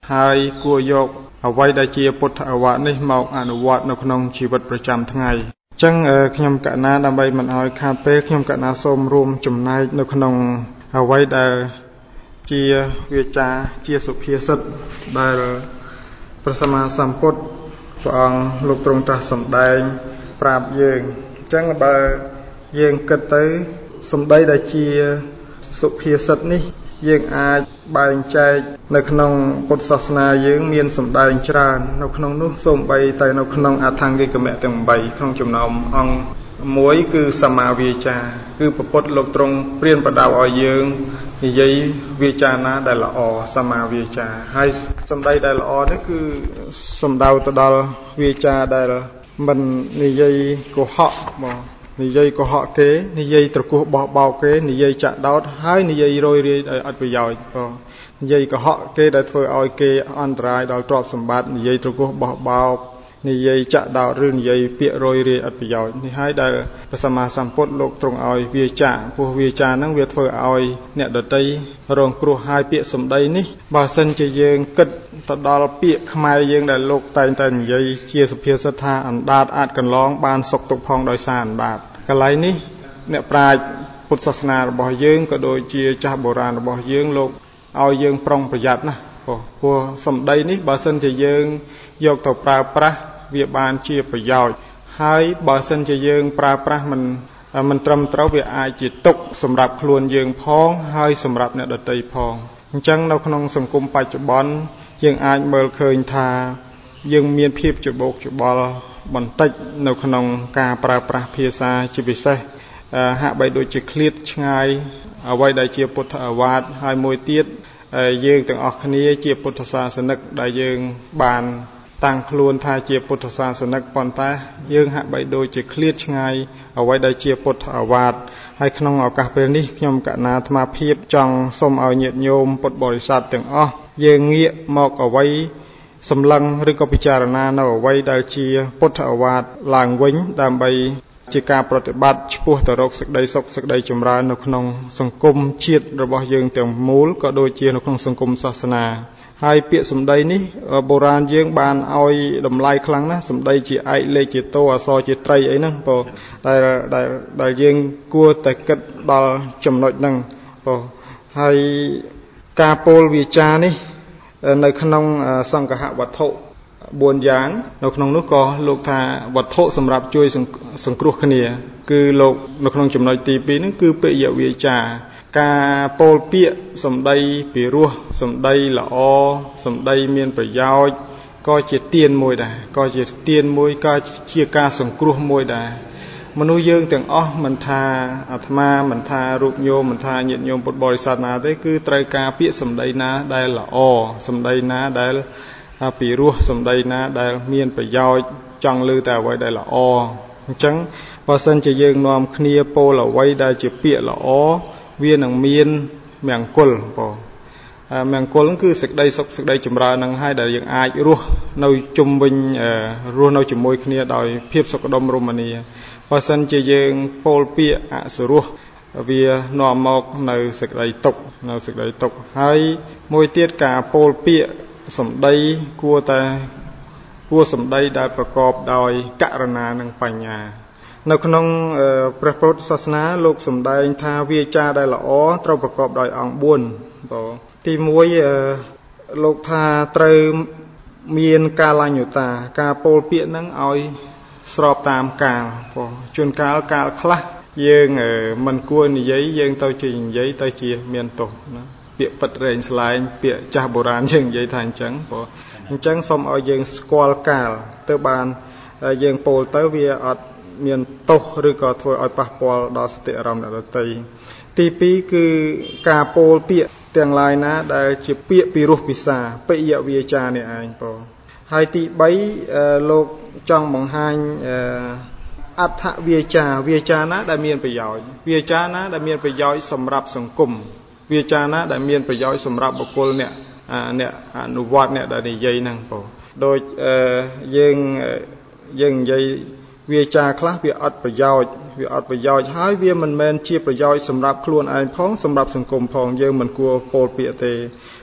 ហើយគួរយកអ្វីដែលជាពុទ្ធអវត្តនេះមកអនុវត្តនៅក្នុងជីវិតប្រចាំថ្ងៃអញ្ចឹងខ្ញុំកណាដើម្បីមិនឲ្យខាតពេលខ្ញុំកណាសូមរួមចំណែកនៅក្នុងអ្វីដែលជាវាចាជាសុភាសិតដែលព្រះសម្មាសម្ពុទ្ធព្រះអង្គលោកទ្រង់ត្រាស់សម្ដែងប្រាប់យើងអញ្ចឹងបើយើងគិតទៅសម្ដីដែលជាសុភាសិតនេះយើងអាចបែងចែកនៅក្នុងពុទ្ធសាសនាយើងមានសម្ដែងច្រើននៅក្នុងនោះសូម្បីតែនៅក្នុងអថង្គិកមៈទាំងបីក្នុងចំណោមអង្គមួយគឺសម្មាវាចាគឺព្រះពុទ្ធលោកទ្រង់ព្រានប្រដៅឲ្យយើងនិយាយវាចាណាដែលល្អសម្មាវាចាហើយសម្ដីដែលល្អនេះគឺសំដៅទៅដល់វាចាដែលមិននិយាយកុហកមកនិយាយកុហកគេនិយាយត្រគោះបោះបោកគេនិយាយចាក់ដោតហើយនិយាយរយរាយដោយអត់ប្រយោជន៍បងនិយាយកុហកគេដែលធ្វើឲ្យគេអន្តរាយដល់ទ្រព្យសម្បត្តិនិយាយត្រគោះបោះបោកនិយាយចាក់ដោតឬនិយាយពាក្យរយរាយអត់ប្រយោជន៍នេះហើយដែលព្រះសម្មាសម្ពុទ្ធលោកទ្រង់ឲ្យវាចាព្រោះវាចាហ្នឹងវាធ្វើឲ្យអ្នកដទៃរងគ្រោះហើយពាក្យសម្ដីនេះបើសិនជាយើងគិតទៅដល់ពាក្យខ្មែរយើងដែលលោកតែងតែនិយាយជាសុភាសិតថាអណ្ដាតអាចកន្លងបានសុខទុក្ខផងដោយសារអណ្ដាតកន្លែងនេះអ្នកប្រាជ្ញពុទ្ធសាសនារបស់យើងក៏ដូចជាចាស់បុរាណរបស់យើងលោកឲ្យយើងប្រុងប្រយ័ត្នណាព្រោះសម្ដីនេះបើសិនជាយើងយកទៅប្រើប្រាស់វាបានជាប្រយោជន៍ហើយបើសិនជាយើងប្រើប្រាស់មិនមិនត្រឹមត្រូវវាអាចជាទុក្ខសម្រាប់ខ្លួនយើងផងហើយសម្រាប់អ្នកដទៃផងអញ្ចឹងនៅក្នុងសង្គមបច្ចុប្បន្នយើងអាចមើលឃើញថាយើងមានភាពច្របូកច្របល់បន្តិចនៅក្នុងការប្រើប្រាស់ភាសាជាពិសេសហាក់បីដូចជាឃ្លាតឆ្ងាយអ្វីដែលជាពុទ្ធអវាទហើយមួយទៀតយើងទាំងអស់គ្នាជាពុទ្ធសាសនិកដែលយើងបានតាំងខ្លួនថាជាពុទ្ធសាសនិកប៉ុន្តែយើងហាក់បីដូចជាឃ្លាតឆ្ងាយអ្វីដែលជាពុទ្ធអវាទហើយក្នុងឱកាសពេលនេះខ្ញុំកណាអាត្មាភាពចង់សូមឲ្យញាតិញោមពុទ្ធបរិស័ទទាំងអស់យើងងាកមកអ្វីសម្លឹងឬក៏ពិចារណានៅអ្វីដែលជាពុទ្ធអវាទឡើងវិញដើម្បីជាការប្រតិបត្តិឆ្ពោះទៅរកសេចក្តីសុខសេចក្តីចម្រើននៅក្នុងសង្គមជាតិរបស់យើងទាំងមូលក៏ដូចជានៅក្នុងសង្គមសាសនាហើយពាក្យសម្ដីនេះបុរាណយើងបានឲ្យតម្លៃខ្លាំងណាស់សម្ដីជាឯកលេខជាតោអក្សរជាត្រីអីហ្នឹងព្រោះដែលដែលដែលយើងគួរតែគិតដល់ចំណុចហ្នឹងព្រោះហើយការពោលវាចានេះនៅក្នុងសង្ឃហវត្ថុបួនយ៉ាងនៅក្នុងនោះក៏លោកថាវត្ថុសម្រាប់ជួយសង្គ្រោះគ្នាគឺលោកនៅក្នុងចំណុចទីពីរហ្នឹងគឺពេយវាចាការពោលពាក្យសម្ដីពីរោះសម្ដីល្អសម្ដីមានប្រយោជន៍ក៏ជាទានមួយដែរក៏ជាទានមួយក៏ជាការសង្គ្រោះមួយដែរមនុស្សយើងទាំងអស់មិនថាអាត្មាមិនថារូបញោមមិនថាញាតិញោមពុទ្ធបរិស័ទណាទេគឺត្រូវការពាក្យសម្ដីណាដែលល្អសម្ដីណាដែលពីរោះសម្ដីណាដែលមានប្រយោជន៍ចង់ឮតែអ្វីដែលល្អអញ្ចឹងបើសិនជាយើងនាំគ្នាពោលអ្វីដែលជាពាក្យល្អវានឹងមានមង្គលបងមង្គលគឺសេចក្តីសុខសេចក្តីចម្រើននឹងហើយដែលយើងអាចរស់នៅជុំវិញរស់នៅជាមួយគ្នាដោយភាពសុខដុមរមនាបើសិនជាយើងពោលពាក្យអសុរោះវានាំមកនៅសេចក្តីទុក្ខនៅសេចក្តីទុក្ខហើយមួយទៀតការពោលពាក្យសម្ដីគួរតែគួរសម្ដីដែលប្រកបដោយករុណានិងបញ្ញានៅក្នុងព្រះពុទ្ធសាសនាលោកសម្ដែងថាវាចាដែលល្អត្រូវប្រកបដោយអង្គបួនបងទីមួយលោកថាត្រូវមានកាលញ្ញុតាការពោលពាក្យហ្នឹងឲ្យស្របតាមកាលបងជួនកាលកាលខ្លះយើងមិនគួរនិយាយយើងទៅជានិយាយទៅជាមានទោសណាពាក្យពិតរែងស្លែងពាក្យចាស់បុរាណយើងនិយាយថាអញ្ចឹងបងអញ្ចឹងសូមឲ្យយើងស្គាល់កាលទៅបានយើងពោលទៅវាអត់មានទោសឬក៏ធ្វើឲ្យប៉ះពាល់ដល់សតិអារម្មណ៍អ្នកដទៃទីពីរគឺការពោលពាក្យទាំងឡាយណាដែលជាពាក្យពីរោះពិសាពេយវាចានេះឯងបងហើយទីបីលោកចង់បង្ហាញអត្ថវាចាវាចាណាដែលមានប្រយោជន៍វាចាណាដែលមានប្រយោជន៍សម្រាប់សង្គមវាចាណាដែលមានប្រយោជន៍សម្រាប់បុគ្គលអ្នកអ្នកអនុវត្តអ្នកដែលនិយាយហ្នឹងបងដូចយើងយើងនិយាយវាចាខ្លះវាអត់ប្រយោជន៍វាអត់ប្រយោជន៍ហើយវាមិនមែនជាប្រយោជន៍សម្រាប់ខ្លួនឯងផងសម្រាប់សង្គមផងយើងមិនគួរពោលពាក្យទេ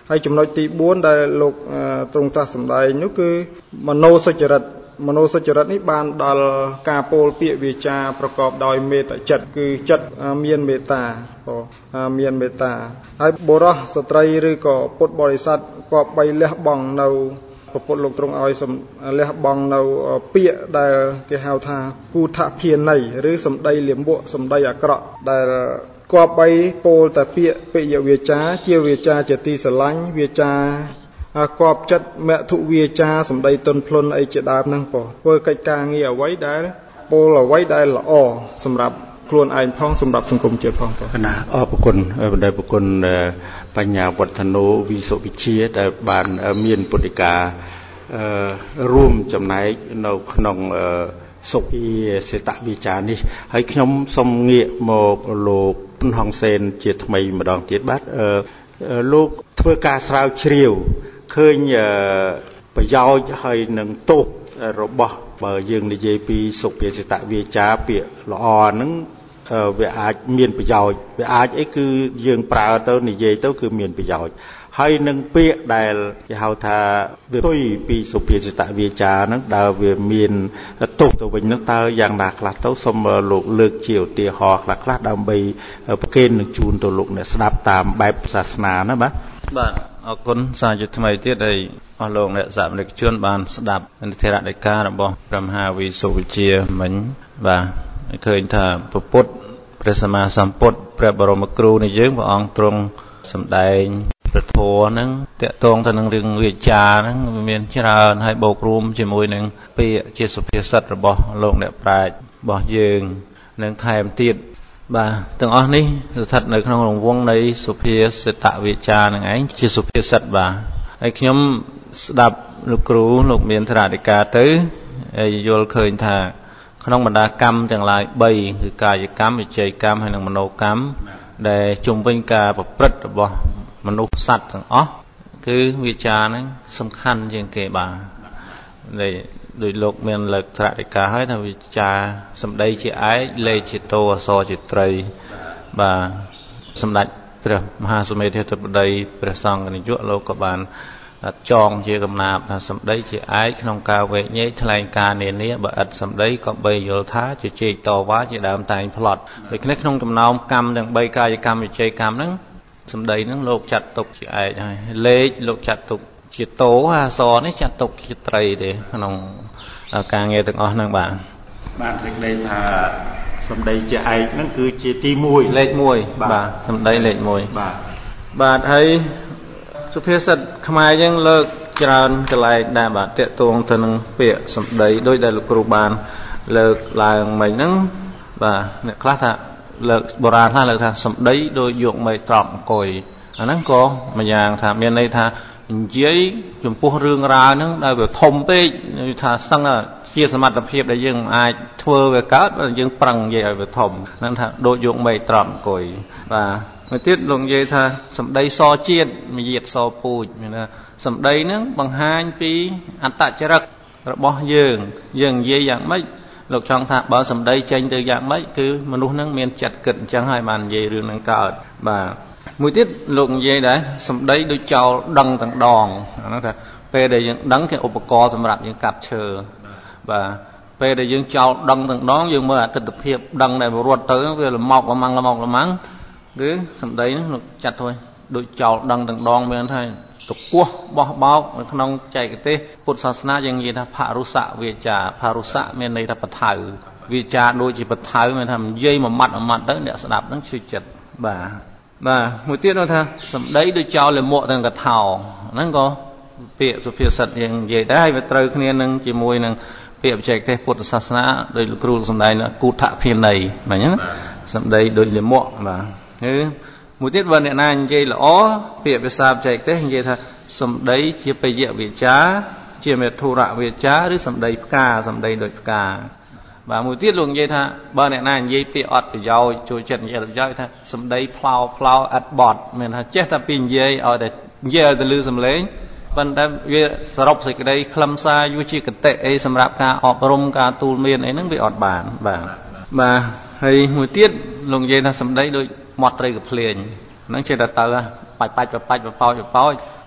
ហើយចំណុចទីbốnដែលលោកទ្រង់ត្រាស់សម្ដែងនោះគឺមโนសុចរិតមโนសុចរិតនេះបានដល់ការពោលពាក្យវាចាប្រកបដោយមេត្តាចិត្តគឺចិត្តមានមេត្តាមានមេត្តាហើយបុរសស្ត្រីឬក៏ពុទ្ធបរិស័ទក៏បីលះបង់នៅព្រះពុទ្ធលោកទ្រង់ឲ្យលះបង់នៅពាក្យដែលគេហៅថាគូថភាន័យឬសម្ដីលាមកសម្ដីអាក្រក់ដែលគប្បីពោលតែពាក្យពេយវាចាជាវាចាជាទីស្រឡាញ់វាចាគប់ចិត្តមធុវាចាសម្ដីទន់ភ្លន់អីជាដើមហ្នឹងពោធ្វើកិច្ចការងារអ្វីដែលពោលអ្វីដែលល្អសម្រាប់ខ្លួនឯងផងសម្រាប់សង្គមជាតិផងពោណាអរគុណបណ្ដេញប្រគុណបញ្ញាវឌ្ឍនោវិសុវិជាដែលបានមានពុទ្ធិការួមចំណែកនៅក្នុងសុភាសិតវិចារនេះហើយខ្ញុំសូមងាកមកលោកពុនហងសេនជាថ្មីម្ដងទៀតបាទលោកធ្វើការស្រាវជ្រាវឃើញប្រយោជន៍ហើយនឹងទោសរបស់បើយើងនិយាយពីសុភាសិតវិចារពាក្យល្អហ្នឹងវាអាចមានប្រយោជន៍វាអាចអីគឺយើងប្រើទៅនិយាយទៅគឺមានប្រយោជន៍ហើយនឹងពាក្យដែលគេហៅថាវាទុយពីសុភាសិតវាចាហ្នឹងដើរវាមានទោសទៅវិញហ្នឹងតើយ៉ាងណាខ្លះទៅសូមលោកលើកជាឧទាហរណ៍ខ្លះៗដើម្បីប្រកេននឹងជូនទៅលោកអ្នកស្ដាប់តាមបែបសាសនាណាបាទបាទអរគុណសាជាថ្មីទៀតហើយអស់លោកអ្នកសាមណេរជនបានស្ដាប់និធិរដីការបស់ព្រះមហាវិសុវិជាមិញបាទឃើញថាពុទ្ធព្រះសម្មាសម្ពុទ្ធព្រះបរមគ្រូនៃយើងព្រះអង្គទ្រង់សម្ដែងព្រះធម៌ហ្នឹងតកតងទៅនឹងរឿងវិចារហ្នឹងវាមានច្រើនហើយបូករួមជាមួយនឹងពាក្យជាសុភាសិតរបស់លោកអ្នកប្រាជ្ញរបស់យើងនឹងថែមទៀតបាទទាំងអស់នេះស្ថិតនៅក្នុងរង្វង់នៃសុភាសិតវិចារនឹងឯងជាសុភាសិតបាទហើយខ្ញុំស្ដាប់លោកគ្រូលោកមានធរណិកាទៅហើយយល់ឃើញថាក្នុងបណ្ដាកម្មទាំងឡាយបីគឺកាយកម្មវិច័យកម្មហើយនិងមនោកម្មដែលជុំវិញការប្រព្រឹត្តរបស់មនុស្សសត្វទាំងអស់គឺវិចារហ្នឹងសំខាន់ជាងគេបាទដែលដោយលោកមានលើកធរណិកាហើយថាវិចារសម្ដីជាឯកលេខជាតោអសរជាត្រីបាទសម្ដេចព្រះមហាសមេធាធិបតីព្រះសង្ឃនាយកលោកក៏បានចងជាកំណាព្យថាសម្ដីជាឯកក្នុងការវែកញែកថ្លែងការនានាបើឥតសម្ដីក៏បីយល់ថាជាជេកតវ៉ាជាដើមតែងផ្លត់ដូច្នេះក្នុងចំណោមកម្មទាំងបីកាយកម្មវិច័យកម្មហ្នឹងសម្ដីហ្នឹងលោកចាត់ទុកជាឯកហើយលេខលោកចាត់ទុកជាតោអសរនេះចាត់ទុកជាត្រីទេក្នុងការងារទាំងអស់ហ្នឹងបាទបានសេចក្តីថាសម្ដីជាឯកហ្នឹងគឺជាទីមួយលេខមួយបាទសម្ដីលេខមួយបាទបាទហើយសុភាសិតខ្មែរយើងលើកច្រើនកន្លែងដែរបាទតកតងទៅនឹងពាក្យសម្ដីដោយដែលលោកគ្រូបានលើកឡើងមិញហ្នឹងបាទអ្នកខ្លះថាលើកបុរាណខ្លះលើកថាសម្ដីដោយយកមេត្រង់អង្គុយអាហ្នឹងក៏ម្យ៉ាងថាមានន័យថានិយាយចំពោះរឿងរ៉ាវហ្នឹងដែលវាធំពេកថាសឹងជាសមត្ថភាពដែលយើងអាចធ្វើវាកើតយើងប្រឹងនិយាយឲ្យវាធំហ្នឹងថាដូចយកមេត្រង់អង្គុយបាទមួយទៀតលោកនិយាយថាសម្ដីសជាតិមយាទសពូជមានថាសម្ដីហ្នឹងបង្ហាញពីអត្តចរិតរបស់យើងយើងនិយាយយ៉ាងម៉េចលោកចង់ថាបើសម្ដីចេញទៅយ៉ាងម៉េចគឺមនុស្សហ្នឹងមានចិត្តគិតអញ្ចឹងហើយបាននិយាយរឿងហ្នឹងកើតបាទមួយទៀតលោកនិយាយដែរសម្ដីដូចចោលដឹងទាំងដងហ្នឹងថាពេលដែលយើងដឹងជាឧបករណ៍សម្រាប់យើងកាប់ឈើបាទពេលដែលយើងចោលដឹងទាំងដងយើងមើលអតិថិភាពដឹងដែលរត់ទៅវាលមកលម៉ាំងលមកលម៉ាំងគឺសម្ដីហ្នឹងចាត់ទៅដូចចោលដឹងទាំងដងមានថាតកោះបោះបោកនៅក្នុងចែកទេសពុទ្ធសាសនាយើងនិយាយថាផរុសៈវាចាផរុសៈមានន័យថាបថៅវាចាដូចជាបថៅមានថានិយាយមួយម៉ាត់មួយម៉ាត់ទៅអ្នកស្ដាប់ហ្នឹងជឿចិត្តបាទបាទមួយទៀតនោះថាសម្ដីដូចចោលលមកទាំងកថោហ្នឹងក៏ពាក្យសុភាសិតយើងនិយាយដែរហើយវាត្រូវគ្នានឹងជាមួយនឹងពាក្យបច្ចេកទេសពុទ្ធសាសនាដោយលោកគ្រូសម្ដែងគូថភាន័យហ្មងណាសម្ដីដូចលមកបាទគឺមួយទៀតបើអ្នកណានិយាយល្អពាក្យភាសាបច្ចេកទេសនិយាយថាសម្ដីជាបយវិចាជាមេធុរវិចាឬសម្ដីផ្កាសម្ដីដូចផ្កាបាទមួយទៀតលោកនិយាយថាបើអ្នកណានិយាយពាក្យអត់ប្រយោជន៍ចូលចិត្តនិយាយអត់ប្រយោជន៍ថាសម្ដីផ្លោផ្លោអត់បត់មានថាចេះតែពីនិយាយឲ្យតែនិយាយឲ្យទៅលឺសំឡេងប៉ុន្តែវាសរុបសេចក្តីខ្លឹមសារយុជាកតិអីសម្រាប់ការអប់រំការទូលមានអីហ្នឹងវាអត់បានបាទបាទហើយមួយទៀតលោកនិយាយថាសម្ដីដូចមាត់ត្រីកភ្លេងហ្នឹងចេះតែទៅបាច់បាច់បាច់បបោចបបោច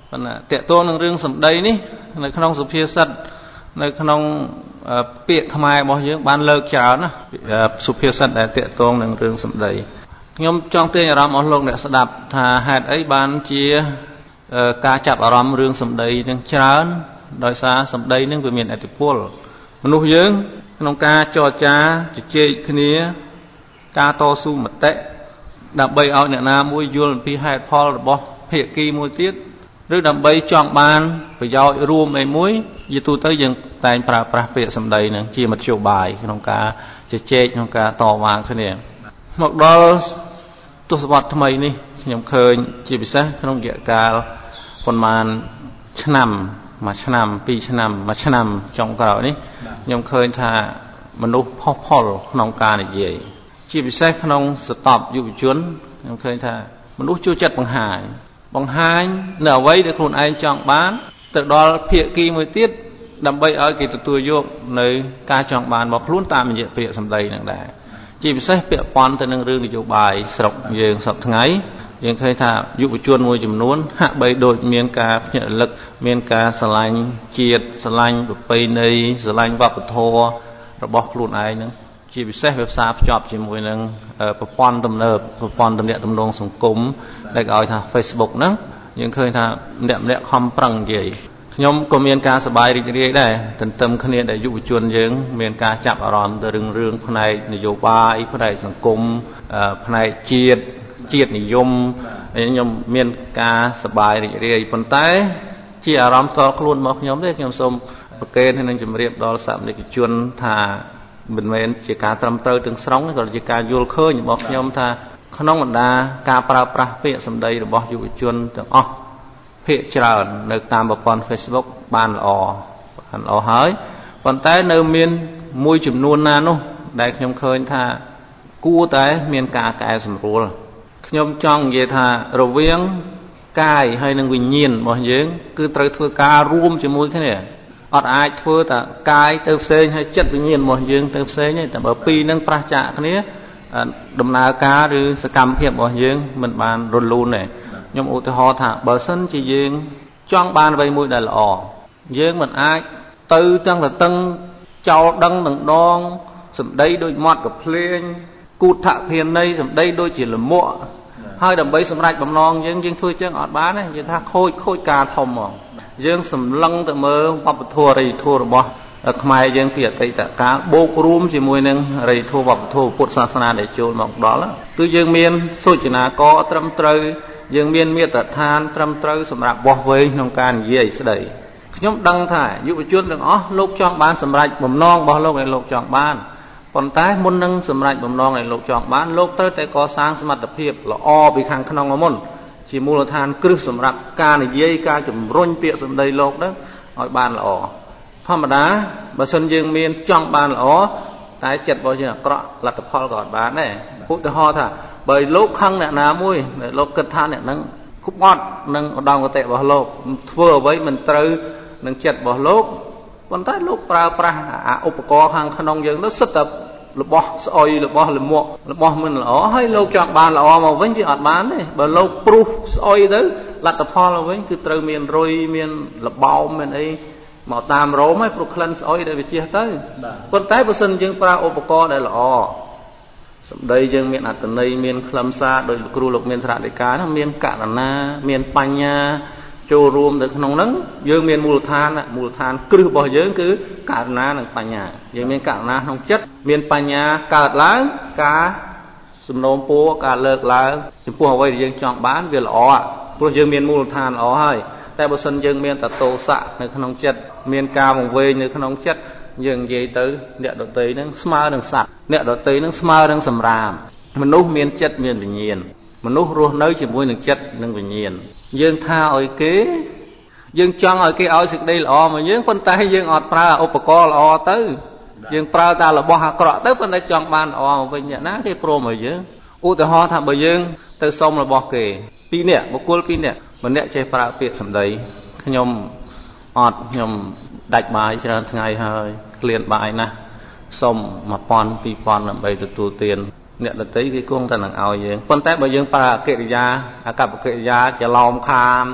ប៉ុន្តែតកតងនឹងរឿងសម្ដីនេះនៅក្នុងសុភាសិតនៅក្នុងពាក្យខ្មែររបស់យើងបានលើកច្រើនណាសុភាសិតដែលតកតងនឹងរឿងសម្ដីខ្ញុំចង់ទាញអារម្មណ៍អស់លោកអ្នកស្ដាប់ថាហេតុអីបានជាការចាប់អារម្មណ៍រឿងសម្ដីនឹងច្រើនដោយសារសម្ដីនឹងវាមានឥទ្ធិពលមនុស្សយើងក្នុងការចរចាជជែកគ្នាការតស៊ូមតិដើម្បីឲ្យអ្នកណាមួយយល់អំពីហេតុផលរបស់ភាគីមួយទៀតឬដើម្បីចង់បានប្រយោជន៍រួមអីមួយយទូទៅយើងតែងប្រើប្រាស់ពាក្យសម្ដីនឹងជាមធ្យោបាយក្នុងការជជែកក្នុងការតវ៉ាគ្នាមកដល់ទសវត្សរ៍ថ្មីនេះខ្ញុំឃើញជាពិសេសក្នុងរយៈកាលប៉ុន្មានឆ្នាំមួយឆ្នាំពីរឆ្នាំមួយឆ្នាំចុងក្រោយនេះខ្ញុំឃើញថាមនុស្សផុសផុលក្នុងការនិយាយជាពិសេសក្នុងស្ទប់យុវជនខ្ញុំឃើញថាមនុស្សចូលចិត្តបង្ហាញបង្ហាញនៅអ្វីដែលខ្លួនឯងចង់បានទៅដល់ភាគីមួយទៀតដើម្បីឲ្យគេទទួលយកនៅការចង់បានរបស់ខ្លួនតាមរយៈពាក្យសម្ដីនឹងដែរជាពិសេសពាក់ព័ន្ធទៅនឹងរឿងនយោបាយស្រុកយើងសប្តាហ៍ថ្ងៃយើងឃើញថាយុវជនមួយចំនួនហាក់បីដូចមានការភ្ញាក់រលឹកមានការស្រឡាញ់ជាតិស្រឡាញ់ប្រពៃណីស្រឡាញ់វប្បធម៌របស់ខ្លួនឯងនឹងជាពិសេសវាផ្សារភ្ជាប់ជាមួយនឹងប្រព័ន្ធទំនើបប្រព័ន្ធទំនាក់ទំនងសង្គមដែលគេឲ្យថា Facebook ហ្នឹងយើងឃើញថាម្នាក់ម្នាក់ខំប្រឹងនិយាយខ្ញុំក៏មានការសប្បាយរីករាយដែរទន្ទឹមគ្នាដែលយុវជនយើងមានការចាប់អារម្មណ៍ទៅរឿងរឿងផ្នែកនយោបាយផ្នែកសង្គមផ្នែកជាតិជាតិនិយមខ្ញុំមានការសប្បាយរីករាយប៉ុន្តែជាអារម្មណ៍ផ្ទាល់ខ្លួនរបស់ខ្ញុំទេខ្ញុំសូមប្រកេននឹងជម្រាបដល់សាមណេរជនថាមិនមែនជាការត្រឹមត្រូវទាំងស្រុងក៏ជាការយល់ឃើញរបស់ខ្ញុំថាក្នុងបណ្ដាការប្រើប្រាស់ពាក្យសម្ដីរបស់យុវជនទាំងអស់ភាគច្រើននៅតាមប្រព័ន្ធ Facebook បានល្អបានល្អហើយប៉ុន្តែនៅមានមួយចំនួនណានោះដែលខ្ញុំឃើញថាគួរតែមានការកែសម្រួលខ្ញុំចង់និយាយថារវាងកាយហើយនិងវិញ្ញាណរបស់យើងគឺត្រូវធ្វើការរួមជាមួយគ្នាអត់អាចធ្វើតែកាយទៅផ្សេងហើយចិត្តវិញ្ញាណរបស់យើងទៅផ្សេងទេតែបើពីរនឹងប្រឆាចគ្នាដំណើរការឬសកម្មភាពរបស់យើងមិនបានរលូនទេខ្ញុំឧទាហរណ៍ថាបើសិនជាយើងចង់បានអ្វីមួយដែលល្អយើងមិនអាចទៅទាំងតតឹងចោលដឹងដណ្ដងសម្ដីដូចមាត់កភ្លេងគូថភាន័យសម្ដីដូចជាលមួកហើយដើម្បីសម្រេចបំណងយើងយើងធ្វើចឹងអត់បានទេយើងថាខូចខូចការធំហ្មងយើងសម្លឹងទៅមើលវប្បធម៌រីធម៌របស់ខ្មែរយើងពីអតីតកាលបូករួមជាមួយនឹងរីធម៌វប្បធម៌ពុទ្ធសាសនាដែលចូលមកដល់គឺយើងមានសុចនាករត្រឹមត្រូវយើងមានមាត្រដ្ឋានត្រឹមត្រូវសម្រាប់វាស់វែងក្នុងការនិយាយស្ដីខ្ញុំដឹងថាយុវជនទាំងអស់លោកចង់បានសម្រេចបំណងរបស់លោកដែលលោកចង់បានប៉ុន្តែមុននឹងសម្រេចបំណងដែលលោកចង់បានលោកត្រូវតែកសាងសមត្ថភាពល្អពីខាងក្នុងមកមុនជាមូលដ្ឋានគ្រឹះសម្រាប់ការនិយាយការជំរុញពាក្យសម្ដីលោកនឹងឲ្យបានល្អធម្មតាបើសិនយើងមានចង់បានល្អតែចិត្តរបស់យើងអាក្រក់លទ្ធផលក៏អត់បានដែរឧទាហរណ៍ថាបើលោកខឹងអ្នកណាមួយលោកគិតថាអ្នកនឹងគប់អត់នឹងឧត្តមគតិរបស់លោកធ្វើអ្វីមិនត្រូវនឹងចិត្តរបស់លោកប៉ុន្តែលោកប្រើប្រាស់អាឧបករណ៍ខាងក្នុងយើងនោះសិតតែរបស់ស្អុយរបស់លមួករបស់មិនល្អហើយលោកចង់បានល្អមកវិញវាអត់បានទេបើលោកព្រុសស្អុយទៅលទ្ធផលមកវិញគឺត្រូវមានរុយមានលបោមមានអីមកតាមរោមហើយព្រោះក្លិនស្អុយដែលវាជះទៅប៉ុន្តែបើសិនយើងប្រើឧបករណ៍ដែលល្អសម្ដីយើងមានអត្ថន័យមានខ្លឹមសារដោយលោកគ្រូលោកមានថ្នាក់ដីកានោះមានករណាមានបញ្ញាចូលរួមនៅក្នុងហ្នឹងយើងមានមូលដ្ឋានមូលដ្ឋានគ្រឹះរបស់យើងគឺករណានិងបញ្ញាយើងមានករណាក្នុងចិត្តមានបញ្ញាកើតឡើងការសំណូមពរការលើកឡើងចំពោះអ្វីដែលយើងចង់បានវាល្អព្រោះយើងមានមូលដ្ឋានល្អហើយតែបើសិនយើងមានតតោសៈនៅក្នុងចិត្តមានការវង្វេងនៅក្នុងចិត្តយើងនិយាយទៅអ្នកដតីនឹងស្មើនឹងសត្វអ្នកដតីនឹងស្មើនឹងសម្រាមមនុស្សមានចិត្តមានវិញ្ញាណមនុស្សរស់នៅជាមួយនឹងចិត្តនិងវិញ្ញាណយើងថាឲ្យគេយើងចង់ឲ្យគេឲ្យសេចក្តីល្អមកយើងប៉ុន្តែយើងអត់ប្រើឧបករណ៍ល្អទៅយើងប្រើតែរបស់អាក្រក់ទៅប៉ុន្តែចង់បានល្អមកវិញអ្នកណាគេព្រមឲ្យយើងឧទាហរណ៍ថាបើយើងទៅសុំរបស់គេពីរនាក់បុគ្គលពីរនាក់ម្នាក់ចេះប្រើពាក្យសម្ដីខ្ញុំអត់ខ្ញុំដាច់បាយច្រើនថ្ងៃហើយក្លៀនបាយណាស់សុំមួយពាន់ពីរពាន់ដើម្បីទទួលទានអ្នកដតីគេគង់តែនឹងឲ្យយើងប៉ុន្តែបើយើងប្រើកិរិយាអាកប្បកិរិយាច្រឡោមខាម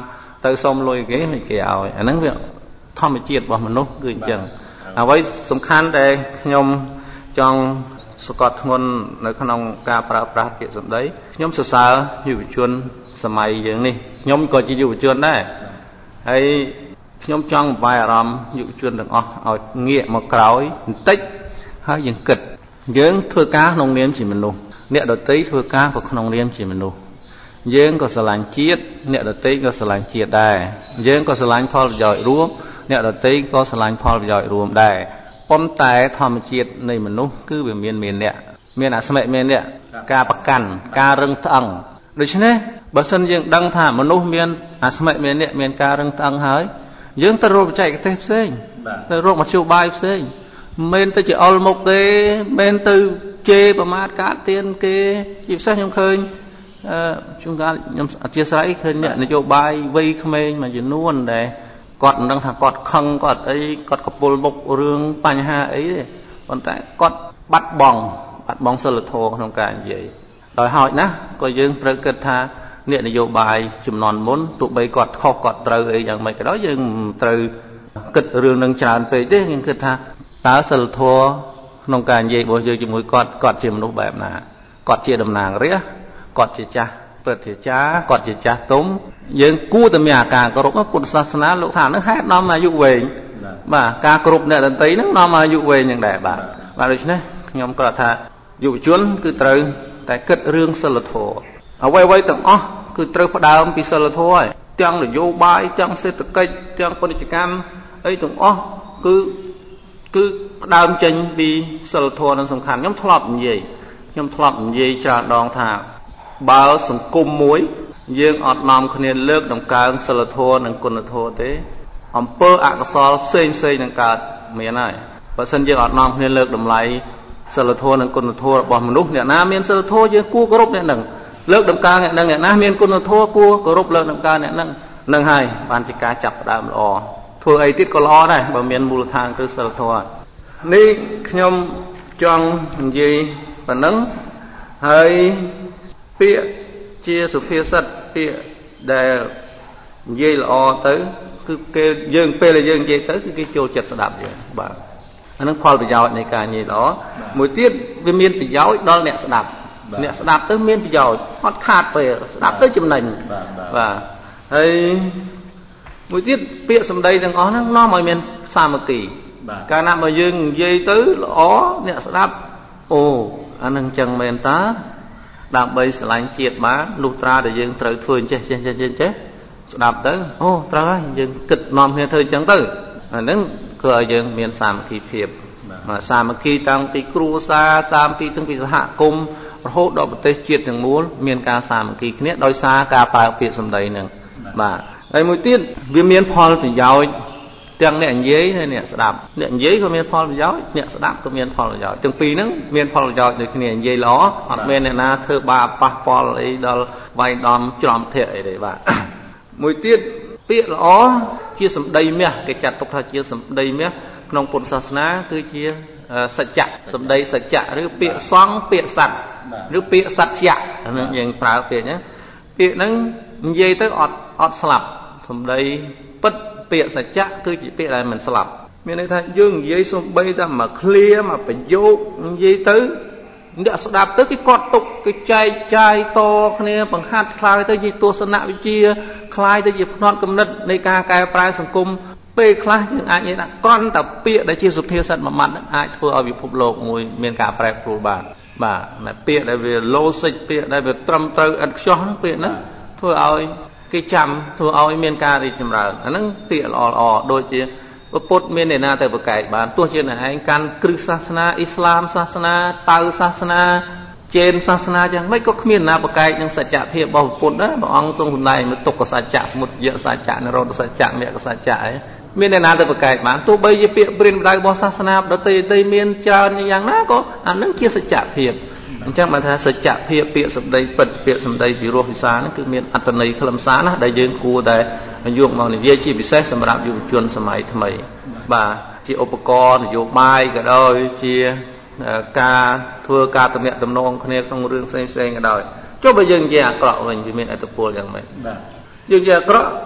ទៅសុំលុយគេមិនគេឲ្យអាហ្នឹងវាធម្មជាតិរបស់មនុស្សគឺអញ្ចឹងអ្វីសំខាន់ដែលខ្ញុំចង់សកត់ធ្ងន់នៅក្នុងការប្រើប្រាស់ពាក្យសម្ដីខ្ញុំសរសើរយុវជនសម័យយើងនេះខ្ញុំក៏ជាយុវជនដែរហើយខ្ញុំចង់បង្វែរអារម្មណ៍យុវជនទាំងអស់ឲ្យងាកមកក្រោយបន្តិចហើយយើងគិតយើងធ្វើការក្នុងនាមជាមនុស្សអ្នកដទៃធ្វើការក៏ក្នុងនាមជាមនុស្សយើងក៏ស្រឡាញ់ជាតិអ្នកដទៃក៏ស្រឡាញ់ជាតិដែរយើងក៏ស្រឡាញ់ផលប្រយោជន៍រួមអ្នកដទៃក៏ស្រឡាញ់ផលប្រយោជន៍រួមដែរប៉ុន្តែធម្មជាតិនៃមនុស្សគឺវាមានមានអ្នកមានអស្មិមានអ្នកការប្រកាន់ការរឹងត្អឹងដូច្នេះបើសិនយើងដឹងថាមនុស្សមានអស្មិមានអ្នកមានការរឹងត្អឹងហើយយើងទៅរកបច្ចេកទេសផ្សេងទៅរកមធ្យោបាយផ្សេងមិនទៅជាអុលមុខទេមិនទៅជេរប្រមាថកាត់ទៀនគេជាពិសេសខ្ញុំឃើញអឺជួនកាលខ្ញុំអធិស្ឋានឃើញអ្នកនយោបាយវ័យក្មេងមួយចំនួនដែលគាត់មិនដឹងថាគាត់ខឹងគាត់អីគាត់កពុលមុខរឿងបញ្ហាអីទេប៉ុន្តែគាត់បាត់បង់បាត់បង់សិលធម៌ក្នុងការនិយាយដោយហោចណាស់ក៏យើងត្រូវគិតថាអ្នកនយោបាយចំនួនមុនទោះបីគាត់ខុសគាត់ត្រូវអីយ៉ាងម៉េចក៏ដោយយើងត្រូវគិតរឿងនឹងច្រើនពេកទេយើងគិតថាតើសិលធម៌ក្នុងការនិយាយរបស់យើងជាមួយគាត់គាត់ជាមនុស្សបែបណាគាត់ជាតំណាងរាស្ត្រគាត់ជាចាស់ព្រឹទ្ធាចារ្យគាត់ជាចាស់ទុំយើងគួរតែមានអាការគោរពពុទ្ធសាសនាលោកថានឹងហេតុនាំអាយុវែងបាទការគោរពអ្នកដទៃនឹងនាំអាយុវែងយ៉ាងដែរបាទបាទដូច្នេះខ្ញុំក៏ថាយុវជនគឺត្រូវតែគិតរឿងសិលធម៌អ្វីអ្វីទាំងអស់គឺត្រូវផ្ដើមពីសិលធម៌ហើយទាំងនយោបាយទាំងសេដ្ឋកិច្ចទាំងពាណិជ្ជកម្មអីទាំងអស់គឺគឺផ្ដើមចេញពីសិលធម៌នឹងសំខាន់ខ្ញុំធ្លាប់និយាយខ្ញុំធ្លាប់និយាយច្រើនដងថាបើសង្គមមួយយើងអត់នាំគ្នាលើកតម្កើងសិលធម៌និងគុណធម៌ទេអំពើអកុសលផ្សេងផ្សេងនឹងកើតមានហើយបើសិនយើងអត់នាំគ្នាលើកតម្លៃសិលធម៌និងគុណធម៌របស់មនុស្សអ្នកណាមានសិលធម៌យើងគួរគោរពអ្នកនឹងលើកតម្កើងអ្នកនឹងអ្នកណាមានគុណធម៌គួរគោរពលើកតម្កើងអ្នកនឹងនឹងហើយបានជាការចាប់ផ្ដើមល្អធ្វើអីទៀតក៏ល្អដែរបើមានមូលដ្ឋានគឺសិលធម៌នេះខ្ញុំចង់និយាយប៉ុណ្ណឹងហើយពាក្យជាសុភាសិតពាក្យដែលនិយាយល្អទៅគឺគេយើងពេលដែលយើងនិយាយទៅគឺគេចូលចិត្តស្ដាប់យើងបាទអានឹងផលប្រយោជន៍នៃការនិយាយល្អមួយទៀតវាមានប្រយោជន៍ដល់អ្នកស្ដាប់អ្នកស្ដាប់ទៅមានប្រយោជន៍អត់ខាតពេលស្ដាប់ទៅចំណេញបាទហើយមួយទៀតពាក្យសម្ដីទាំងអស់ហ្នឹងនាំឲ្យមានសាមគ្គីកាលណាបើយើងនិយាយទៅល្អអ្នកស្ដាប់អូអានឹងចឹងមែនតាដើម្បីស្រឡាញ់ជាតិបានលុះត្រាតែយើងត្រូវធ្វើអញ្ចេះចេះចេះចេះចេះស្ដាប់ទៅអូត្រូវហើយយើងគិតនាំគ្នាធ្វើអញ្ចឹងទៅអាហ្នឹងគឺឲ្យយើងមានសាមគ្គីភាពសាមគ្គីតាំងពីគ្រួសារសាមគ្គីតាំងពីសហគមន៍រហូតដល់ប្រទេសជាតិទាំងមូលមានការសាមគ្គីគ្នាដោយសារការប្រើពាក្យសម្ដីហ្នឹងបាទហើយមួយទៀតវាមានផលប្រយោជន៍ទាំងអ្នកនិយាយហើយអ្នកស្ដាប់អ្នកនិយាយក៏មានផលប្រយោជន៍អ្នកស្ដាប់ក៏មានផលប្រយោជន៍ទាំងពីរហ្នឹងមានផលប្រយោជន៍ដូចគ្នានិយាយល្អអត់មានអ្នកណាធ្វើបាបប៉ះពាល់អីដល់វាយដំច្រំធាក់អីទេបាទមួយទៀតពាក្យល្អជាសម្ដីមាសគេចាត់ទុកថាជាសម្ដីមាសក្នុងពុទ្ធសាសនាគឺជាសច្ចៈសម្ដីសច្ចៈឬពាក្យសង្ឃពាក្យសត្យឬពាក្យសច្ចៈហ្នឹងយើងប្រើពាក្យហ្នឹងពាក្យហ្នឹងនិយាយទៅអត់អត់ស្លាប់សម្ដីពិតពាក្យសច្ចៈគឺជាពាក្យដែលមិនស្លាប់មានន័យថាយើងនិយាយសំបីតែមួយឃ្លាមួយប្រយោគនិយាយទៅអ្នកស្ដាប់ទៅគេកត់ទុកគេចែកចាយតគ្នាបង្ហាត់ខ្លាយទៅជាទស្សនវិជ្ជាខ្លាយទៅជាផ្នត់គំនិតនៃការកែប្រែសង្គមពេលខ្លះយើងអាចនិយាយថាគ្រាន់តែពាក្យដែលជាសុភាសិតមួយម៉ាត់អាចធ្វើឲ្យពិភពលោកមួយមានការប្រែប្រួលបានបាទតែពាក្យដែលវា logic ពាក្យដែលវាត្រឹមត្រូវឥតខ្ចោះពាក្យហ្នឹងធ្វើឲ្យគេចាំធ្វើឲ្យមានការរីកចម្រើនអាហ្នឹងពាក្យល្អល្អដូចជាពុទ្ធមានអ្នកណាទៅប្រកែកបានទោះជាអ្នកឯងកាន់គ្រឹះសាសនាអ៊ីស្លាមសាសនាតៅសាសនាចេនសាសនាយ៉ាងម៉េចក៏គ្មានណាប្រកែកនឹងសច្ចភាពរបស់ពុទ្ធដែរព្រះអង្គទ្រង់សម្ដែងនៅទុក្ខសច្ចៈសមុទយសច្ចៈនិរោធសច្ចៈមគ្គសច្ចៈឯងមានអ្នកណាទៅប្រកែកបានទោះបីជាពាក្យព្រានប្រដៅរបស់សាសនាដទៃដទៃមានច្រើនយ៉ាងណាក៏អានឹងជាសច្ចភាពអញ្ចឹងបើថាសច្ចភាពពាក្យសម្ដីពិតពាក្យសម្ដីពីរោះវិសាហ្នឹងគឺមានអត្ថន័យខ្លឹមសារណាស់ដែលយើងគួរតែយកមកនិយាយជាពិសេសសម្រាប់យុវជនសម័យថ្មីបាទជាឧបករណ៍នយោបាយក៏ដោយជាការធ្វើការទំនាក់ទំនងគ្នាក្នុងរឿងផ្សេងផ្សេងក៏ដោយចុះបើយើងនិយាយអាក្រក់វិញវាមានឥទ្ធិពលយ៉ាងម៉េចបាទយើងនិយាយអាក្រក់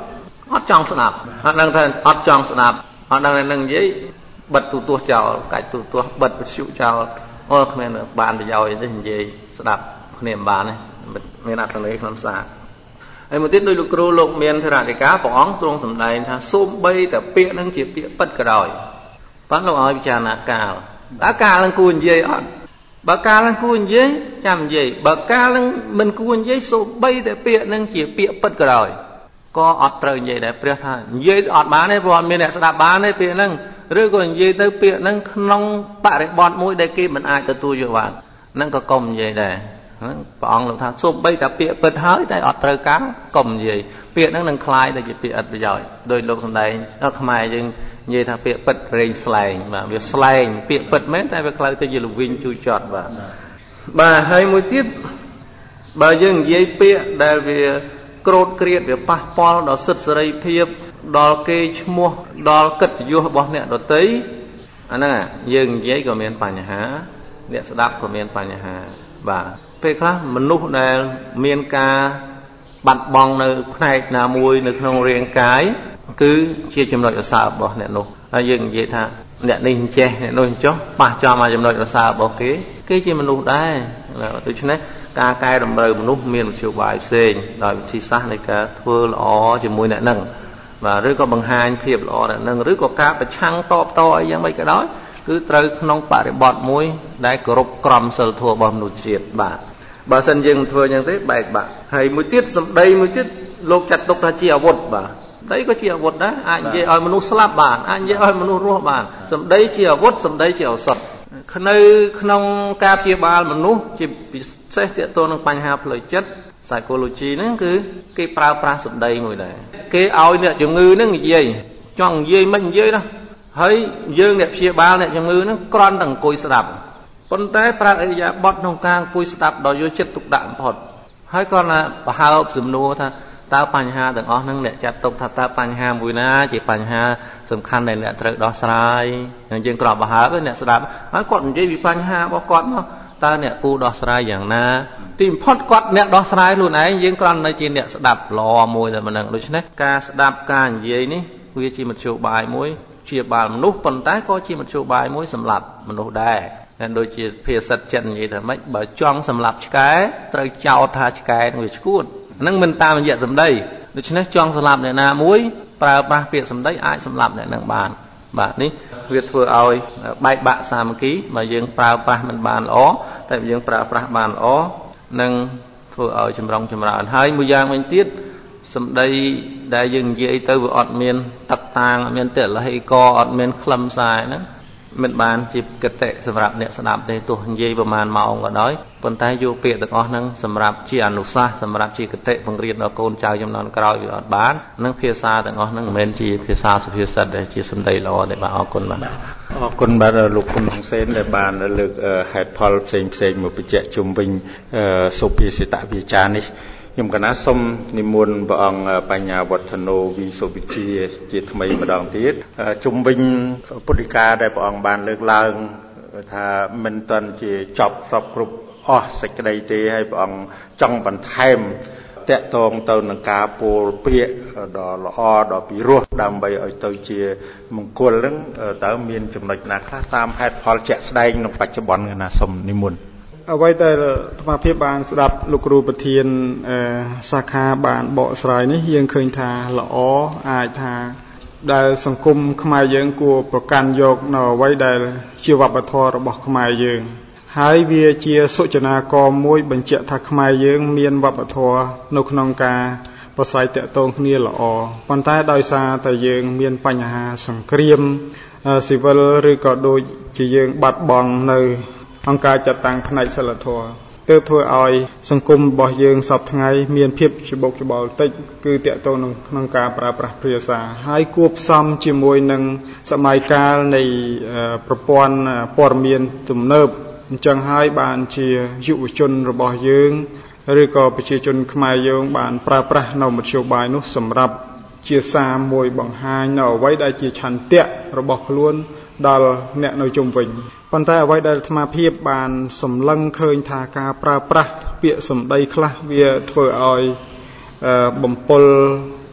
អត់ចង់ស្ដាប់អត់ដឹងថាអត់ចង់ស្ដាប់អត់ដឹងថានឹងនិយាយបិទទូទាស់ចោលកាច់ទូទាស់បិទវិទ្យុចោលអូគ្មានបានប្រយោជន៍ទេនិយាយស្ដាប់គ្នាមិនបានទេមានអត្ថន័យក្នុងសាសហើយមួយទៀតដោយលោកគ្រូលោកមានធរណិកាព្រះអង្គទ្រង់សម្ដែងថាសូម្បីតែពាក្យនឹងជាពាក្យពិតក៏ដោយបានលោកឲ្យពិចារណាកាលតើកាលនឹងគួរនិយាយអត់បើកាលនឹងគួរនិយាយចាំនិយាយបើកាលនឹងមិនគួរនិយាយសូម្បីតែពាក្យនឹងជាពាក្យពិតក៏ដោយក៏អត់ត្រូវនិយាយដែរព្រះថានិយាយអត់បានទេព្រោះអត់មានអ្នកស្ដាប់បានទេពាក្យហ្នឹងឬក៏និយាយទៅពាក្យហ្នឹងក្នុងបរិបទមួយដែលគេមិនអាចទទួលយកបានហ្នឹងក៏កុំនិយាយដែរហ្នឹងព្រះអង្គលោកថាសូម្បីតែពាក្យពិតហើយតែអត់ត្រូវការកុំនិយាយពាក្យហ្នឹងនឹងคล้ายទៅជាពាក្យឥតប្រយោជន៍ដោយលោកសម្ដែងដល់ខ្មែរយើងនិយាយថាពាក្យពិតរែងស្លែងបាទវាស្លែងពាក្យពិតមែនតែវាខ្លៅទៅជាល្វីងជូរចត់បាទបាទហើយមួយទៀតបើយើងនិយាយពាក្យដែលវាក្រោតក្រៀតវាប៉ះពាល់ដល់សិទ្ធិសេរីភាពដល់គេឈ្មោះដល់កិត្តិយសរបស់អ្នកដទៃអាហ្នឹងយើងនិយាយក៏មានបញ្ហាអ្នកស្ដាប់ក៏មានបញ្ហាបាទពេលខ្លះមនុស្សដែលមានការបាត់បង់នៅផ្នែកណាមួយនៅក្នុងរាងកាយគឺជាចំណុចរសើបរបស់អ្នកនោះហើយយើងនិយាយថាអ្នកនេះអញ្ចេះអ្នកនោះអញ្ចោះប៉ះចំមកចំណុចរសើបរបស់គេគេជាមនុស្សដែរដូច្នេះការកែតម្រូវមនុស្សមានវិធីបាយផ្សេងដោយវិធីសាស្ត្រនៃការធ្វើល្អជាមួយអ្នកនឹងបាទឬក៏បង្ហាញភាពល្អអ្នកនឹងឬក៏ការប្រឆាំងតបតអីយ៉ាងម៉េចក៏ដោយគឺត្រូវក្នុងបរិបទមួយដែលគោរពក្រមសីលធម៌របស់មនុស្សជាតិបាទបើសិនយើងមិនធ្វើយ៉ាងទេបែកបាក់ហើយមួយទៀតសម្ដីមួយទៀតលោកចាត់ទុកថាជាអាវុធបាទសម្ដីក៏ជាអាវុធដែរអាចនិយាយឲ្យមនុស្សស្លាប់បានអាចនិយាយឲ្យមនុស្សរស់បានសម្ដីជាអាវុធសម្ដីជាឱសថនៅក្នុងការព្យាបាលមនុស្សជាពិសេសទាក់ទងនឹងបញ្ហាផ្លូវចិត្ត psychology ហ្នឹងគឺគេប្រើប្រាស់សម្ដីមួយដែរគេឲ្យអ្នកជំងឺហ្នឹងនិយាយចង់និយាយមិននិយាយណាហើយយើងអ្នកព្យាបាលអ្នកជំងឺហ្នឹងគ្រាន់តែអង្គុយស្ដាប់ប៉ុន្តែប្រើអរិយាប័ត្រក្នុងការអង្គុយស្ដាប់ដោយយកចិត្តទុកដាក់បំផុតហើយគ្រាន់តែប្រហើបសំណួរថាតើបញ្ហាទាំងអស់ហ្នឹងអ្នកចាត់ទុកថាតើបញ្ហាមួយណាជាបញ្ហាសំខាន់ដែលអ្នកត្រូវដោះស្រាយយើងគ្រាន់ប្រហើបអ្នកស្ដាប់ហើយគាត់និយាយពីបញ្ហារបស់គាត់មកតើអ្នកគូដោះស្រាយយ៉ាងណាទីបំផុតគាត់អ្នកដោះស្រាយខ្លួនឯងយើងគ្រាន់តែជាអ្នកស្ដាប់ល្អមួយតែប៉ុណ្្នឹងដូច្នេះការស្ដាប់ការនិយាយនេះវាជាមធ្យោបាយមួយជាបាលមនុស្សប៉ុន្តែក៏ជាមធ្យោបាយមួយសម្រាប់មនុស្សដែរដែលដូចជាភាសាចិត្តនិយាយថាម៉េចបើចង់សម្លាប់ឆ្កែត្រូវចោទថាឆ្កែនឹងវាឈួតហ្នឹងមិនតាមរយៈសម្ដីដូច្នេះចង់សម្លាប់អ្នកណាមួយប្រើប្រាស់ពាក្យសម្ដីអាចសម្លាប់អ្នកនឹងបានបាទនេះវាធ្វើឲ្យបែកបាក់សាមគ្គីបើយើងប្រើប្រាស់មិនបានល្អតែបើយើងប្រើប្រាស់បានល្អនឹងធ្វើឲ្យចម្រុងចម្រើនហើយមួយយ៉ាងវិញទៀតសម្ដីដែលយើងនិយាយទៅវាអត់មានតឹកតាងអត់មានទិលហេកអត់មានខ្លឹមសារហ្នឹងមិនបានជាគតិសម្រាប់អ្នកស្ដាប់ទេទោះនិយាយប្រហែលម៉ោងក៏ដោយប៉ុន្តែយកពាក្យទាំងអស់ហ្នឹងសម្រាប់ជាអនុសាសន៍សម្រាប់ជាគតិបង្រៀនដល់កូនចៅចំនួនក្រោយវាអត់បាននឹងភាសាទាំងអស់ហ្នឹងមិនមែនជាភាសាសុភាសិតទេជាសម្ដីល្អទេបាទអរគុណបាទអរគុណបាទលោកគុណហុងសេនដែលបានលើកហេតុផលផ្សេងផ្សេងមកបញ្ជាក់ជុំវិញសុភាសិតវិចារនេះខ្ញុំកណាសូមនិមន្តព្រះអង្គបញ្ញាវឌ្ឍនោវិសុវិជាជាថ្មីម្ដងទៀតជុំវិញពុទ្ធិកាដែលព្រះអង្គបានលើកឡើងថាមិនទាន់ជាចប់សពគ្រប់អស់សេចក្តីទេហើយព្រះអង្គចង់បន្ថែមតកតងទៅនឹងការពោលពាក្យដ៏ល្អដ៏ពិរោះដើម្បីឲ្យទៅជាមង្គលនឹងតើមានចំណុចណាខ្លះតាមហេតុផលជាក់ស្ដែងក្នុងបច្ចុប្បន្នណាសូមនិមន្តអ្វីដែលអាត្មាភាពបានស្ដាប់លោកគ្រូប្រធានសាខាបានបកស្រាយនេះយើងឃើញថាល្អអាចថាដែលសង្គមខ្មែរយើងគួរប្រកាន់យកនៅអ្វីដែលជាវប្បធម៌របស់ខ្មែរយើងហើយវាជាសុចនាករមួយបញ្ជាក់ថាខ្មែរយើងមានវប្បធម៌នៅក្នុងការប្រស្រ័យទាក់ទងគ្នាល្អប៉ុន្តែដោយសារតែយើងមានបញ្ហាសង្គ្រាមស៊ីវិលឬក៏ដូចជាយើងបាត់បង់នៅអង្គការចាត់តាំងផ្នែកសិលធម៌ទើបធ្វើឲ្យសង្គមរបស់យើងសពថ្ងៃមានភាពច្បុកច្បល់តិចគឺតាក់ទងនឹងក្នុងការប្រើប្រាស់ភាសាហើយគួបផ្សំជាមួយនឹងសម័យកាលនៃប្រព័ន្ធព័ត៌មានទំនើបអញ្ចឹងហើយបានជាយុវជនរបស់យើងឬក៏ប្រជាជនខ្មែរយើងបានប្រើប្រាស់នៅមធ្យោបាយនោះសម្រាប់ជាសារមួយបង្ហាញនៅអ្វីដែលជាឆន្ទៈរបស់ខ្លួនដល់អ្នកនៅជុំវិញប៉ុន្តែអ្វីដែលអាត្មាភាពបានសម្លឹងឃើញថាការប្រើប្រាស់ពាក្យសម្ដីខ្លះវាធ្វើឲ្យបំពល់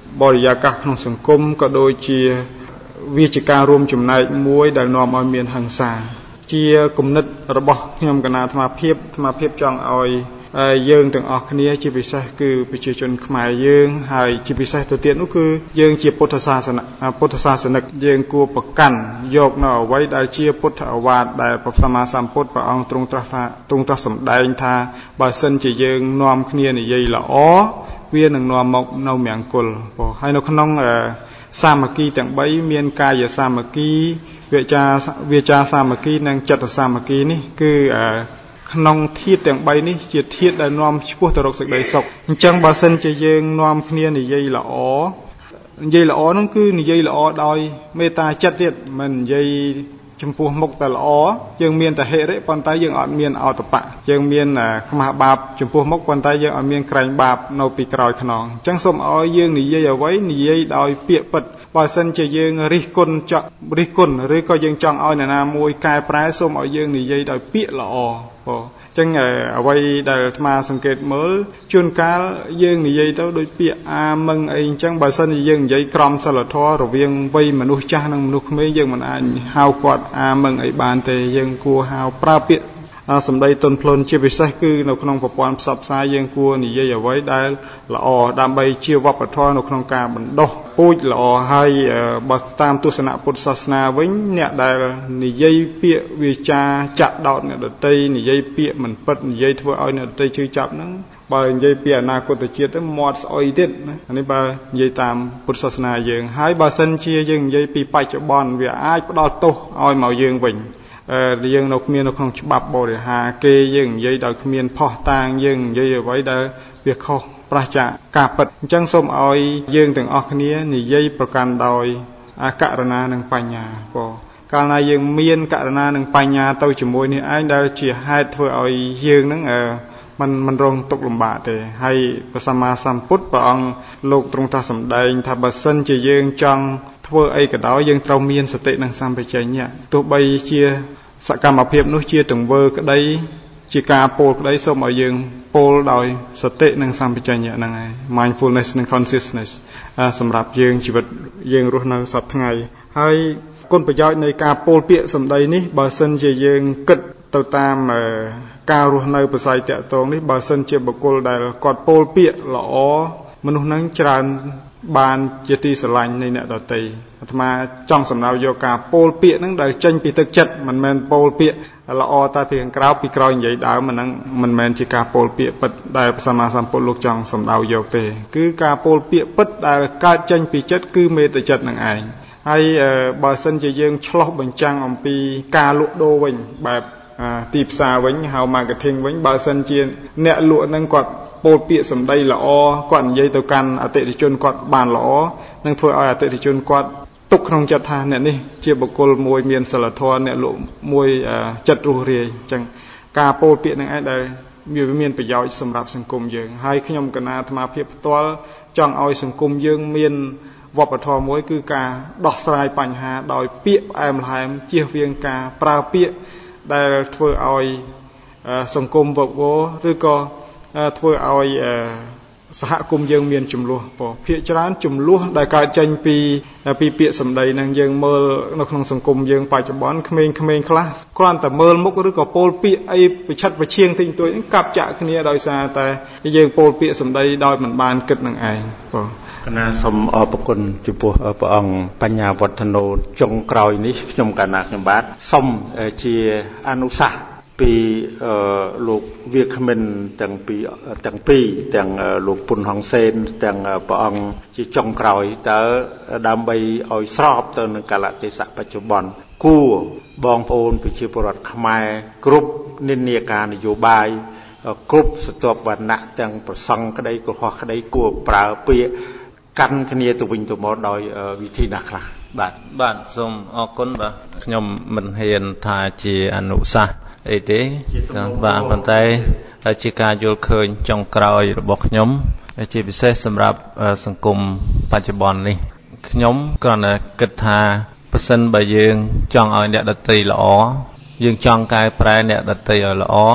បរិយាកាសក្នុងសង្គមក៏ដូចជាវាជាការរួមចំណែកមួយដែលនាំឲ្យមានហិង្សាជាគំនិតរបស់ខ្ញុំគណៈអាត្មាភាពអាត្មាភាពចង់ឲ្យយើងទាំងអស់គ្នាជាពិសេសគឺប្រជាជនខ្មែរយើងហើយជាពិសេសទៅទៀតនោះគឺយើងជាពុទ្ធសាសនពុទ្ធសាសនិកយើងគួរប្រកាន់យកនៅអ្វីដែលជាពុទ្ធឱវាទដែលព្រះសម្មាសម្ពុទ្ធព្រះអង្គទ្រង់ត្រាស់ថាទ្រង់ត្រាស់សម្ដែងថាបើសិនជាយើងនាំគ្នានិយាយល្អវានឹងនាំមកនៅមង្គលព្រោះហើយនៅក្នុងសាមគ្គីទាំងបីមានកាយសាមគ្គីវាចាវាចាសាមគ្គីនិងចិត្តសាមគ្គីនេះគឺក្នុងធាតុទាំងបីនេះជាធាតុដែលនាំឆ្ពោះទៅរកសេចក្តីសុខអញ្ចឹងបើសិនជាយើងនាំគ្នានិយាយល្អនិយាយល្អនោះគឺនិយាយល្អដោយមេត្តាចិត្តទៀតមិននិយាយចំពោះមុខតែល្អយើងមានតែហិរិប៉ុន្តែយើងអត់មានអតបៈយើងមានខ្មាស់បាបចំពោះមុខប៉ុន្តែយើងអត់មានក្រែងបាបនៅពីក្រោយខ្នងអញ្ចឹងសូមឲ្យយើងនិយាយអ្វីនិយាយដោយពាក្យពិតបើសិនជាយើងរិះគន់ចរិះគន់ឬក៏យើងចង់ឲ្យអ្នកណាមួយកែប្រែសូមឲ្យយើងនិយាយដោយពាក្យល្អបងចឹងអ្វីដែលអាត្មាសង្កេតមើលជួនកាលយើងនិយាយទៅដូចពាក្យអាមឹងអីអញ្ចឹងបើសិនជាយើងនិយាយក្រមសីលធម៌រវាងវ័យមនុស្សចាស់និងមនុស្សក្មេងយើងមិនអាចហៅគាត់អាមឹងអីបានទេយើងគួរហៅប្រើពាក្យសម្ដីទន់ភ្លន់ជាពិសេសគឺនៅក្នុងប្រព័ន្ធផ្សព្វផ្សាយយើងគួរនិយាយអ្វីដែលល្អដើម្បីជាវប្បធម៌នៅក្នុងការបណ្ដុះពូជល្អហើយបើតាមទស្សនៈពុទ្ធសាសនាវិញអ្នកដែលនិយាយពាក្យវាចាចាក់ដោតអ្នកដទៃនិយាយពាក្យមិនពិតនិយាយធ្វើឲ្យអ្នកដទៃជឿចាប់ហ្នឹងបើនិយាយពីអនាគតជាតិទៅមាត់ស្អុយទៀតណាអានេះបើនិយាយតាមពុទ្ធសាសនាយើងហើយបើសិនជាយើងនិយាយពីបច្ចុប្បន្នវាអាចផ្ដល់ទោសឲ្យមកយើងវិញអឺយើងនៅគ្មាននៅក្នុងច្បាប់បរិហាគេយើងនិយាយដោយគ្មានផុសតាងយើងនិយាយអ្វីដែលវាខុសប្រឆាចការពិតអញ្ចឹងសូមឲ្យយើងទាំងអស់គ្នានិយាយប្រកាន់ដោយករុណានិងបញ្ញាបងកាលណាយើងមានករុណានិងបញ្ញាទៅជាមួយនេះឯងដែលជាហេតុធ្វើឲ្យយើងនឹងអឺมันมันរងទុក្ខលំបាកទេហើយព្រះសម្មាសម្ពុទ្ធព្រះអង្គលោកទ្រង់ត្រាស់សម្ដែងថាបើសិនជាយើងចង់ធ្វើអីក៏ដោយយើងត្រូវមានសតិនិងសម្បជញ្ញៈទោះបីជាសកម្មភាពនោះជាទង្វើក្តីជាការពោលក្តីសូមឲ្យយើងពោលដោយសតិនិងសម្បជញ្ញៈហ្នឹងហើយ mindfulness និង consciousness សម្រាប់យើងជីវិតយើងរស់នៅសប្តាហ៍ថ្ងៃហើយគុណប្រយោជន៍នៃការពោលពាក្យសម្ដីនេះបើសិនជាយើងគិតទៅតាមការរស់នៅប្រស័យតាក់ទងនេះបើសិនជាបុគ្គលដែលគាត់ពោលពាក្យល្អមនុស្សហ្នឹងច្រើនបានជាទីស្រឡាញ់នៃអ្នកដទៃអាត្មាចង់សំដៅយកការពោលពាក្យហ្នឹងដែលចេញពីទឹកចិត្តមិនមែនពោលពាក្យល្អតែពីខាងក្រៅពីក្រោយនិយាយដើមហ្នឹងមិនមែនជាការពោលពាក្យពិតដែលព្រះសម្មាសម្ពុទ្ធលោកចង់សំដៅយកទេគឺការពោលពាក្យពិតដែលកើតចេញពីចិត្តគឺមេត្តាចិត្តនឹងឯងហើយបើសិនជាយើងឆ្លោះបញ្ចាំងអំពីការលក់ដូរវិញបែបទីផ្សារវិញហៅ marketing វិញបើសិនជាអ្នកលក់ហ្នឹងគាត់ពោលពាក្យសម្ដីល្អគាត់និយាយទៅកាន់អតិថិជនគាត់បានល្អនឹងធ្វើឲ្យអតិថិជនគាត់ទុកក្នុងចិត្តថាអ្នកនេះជាបុគ្គលមួយមានសិលធម៌អ្នកលក់មួយចិត្តរស់រាយអញ្ចឹងការពោលពាក្យនឹងឯងដែលវាមានប្រយោជន៍សម្រាប់សង្គមយើងហើយខ្ញុំកណាអាត្មាភាពផ្ទាល់ចង់ឲ្យសង្គមយើងមានវប្បធម៌មួយគឺការដោះស្រាយបញ្ហាដោយពាក្យផ្អែមល្ហែមជៀសវាងការប្រើពាក្យដែលធ្វើឲ្យសង្គមវឹកវរឬក៏ធ្វើឲ្យសហគមន៍យើងមានចំនួនព្រោះភាគច្រើនចំនួនដែលកើតចេញពីពីពាក្យសម្ដីនឹងយើងមើលនៅក្នុងសង្គមយើងបច្ចុប្បន្នក្មេងៗខ្លះគ្រាន់តែមើលមុខឬក៏ពោលពាក្យអីប្រឆិតប្រឈៀងតិចតួចកាប់ចាក់គ្នាដោយសារតែយើងពោលពាក្យសម្ដីដោយមិនបានគិតនឹងឯងបងគណៈសូមអរគុណចំពោះព្រះអង្គបញ្ញាវឌ្ឍនោចុងក្រោយនេះខ្ញុំកណាខ្ញុំបាទសូមជាអនុសាសន៍ពីលោកវាគ្មិនទាំងពីរទាំងពីរទាំងលោកពុនហុងសេនទាំងព្រះអង្គជាចុងក្រោយតើដើម្បីឲ្យស្របទៅនឹងកាលៈទេសៈបច្ចុប្បន្នគួរបងប្អូនប្រជាពលរដ្ឋខ្មែរគ្រប់និន្នាការនយោបាយគ្រប់ស្រទាប់វណ្ណៈទាំងប្រសង់ក្តីកុហកក្តីគួរប្រើពាក្យកាន់គ្នាទៅវិញទៅមកដោយវិធីណាខ្លះបាទបាទសូមអរគុណបាទខ្ញុំមិនហ៊ានថាជាអនុសាសន៍អីទេបាទប៉ុន្តែជាការយល់ឃើញចុងក្រោយរបស់ខ្ញុំជាពិសេសសម្រាប់សង្គមបច្ចុប្បន្ននេះខ្ញុំគ្រាន់តែគិតថាប្រសិនបើយើងចង់ឲ្យអ្នកដទៃល្អយើងចង់កែប្រែអ្នកដទៃឲ្យល្អ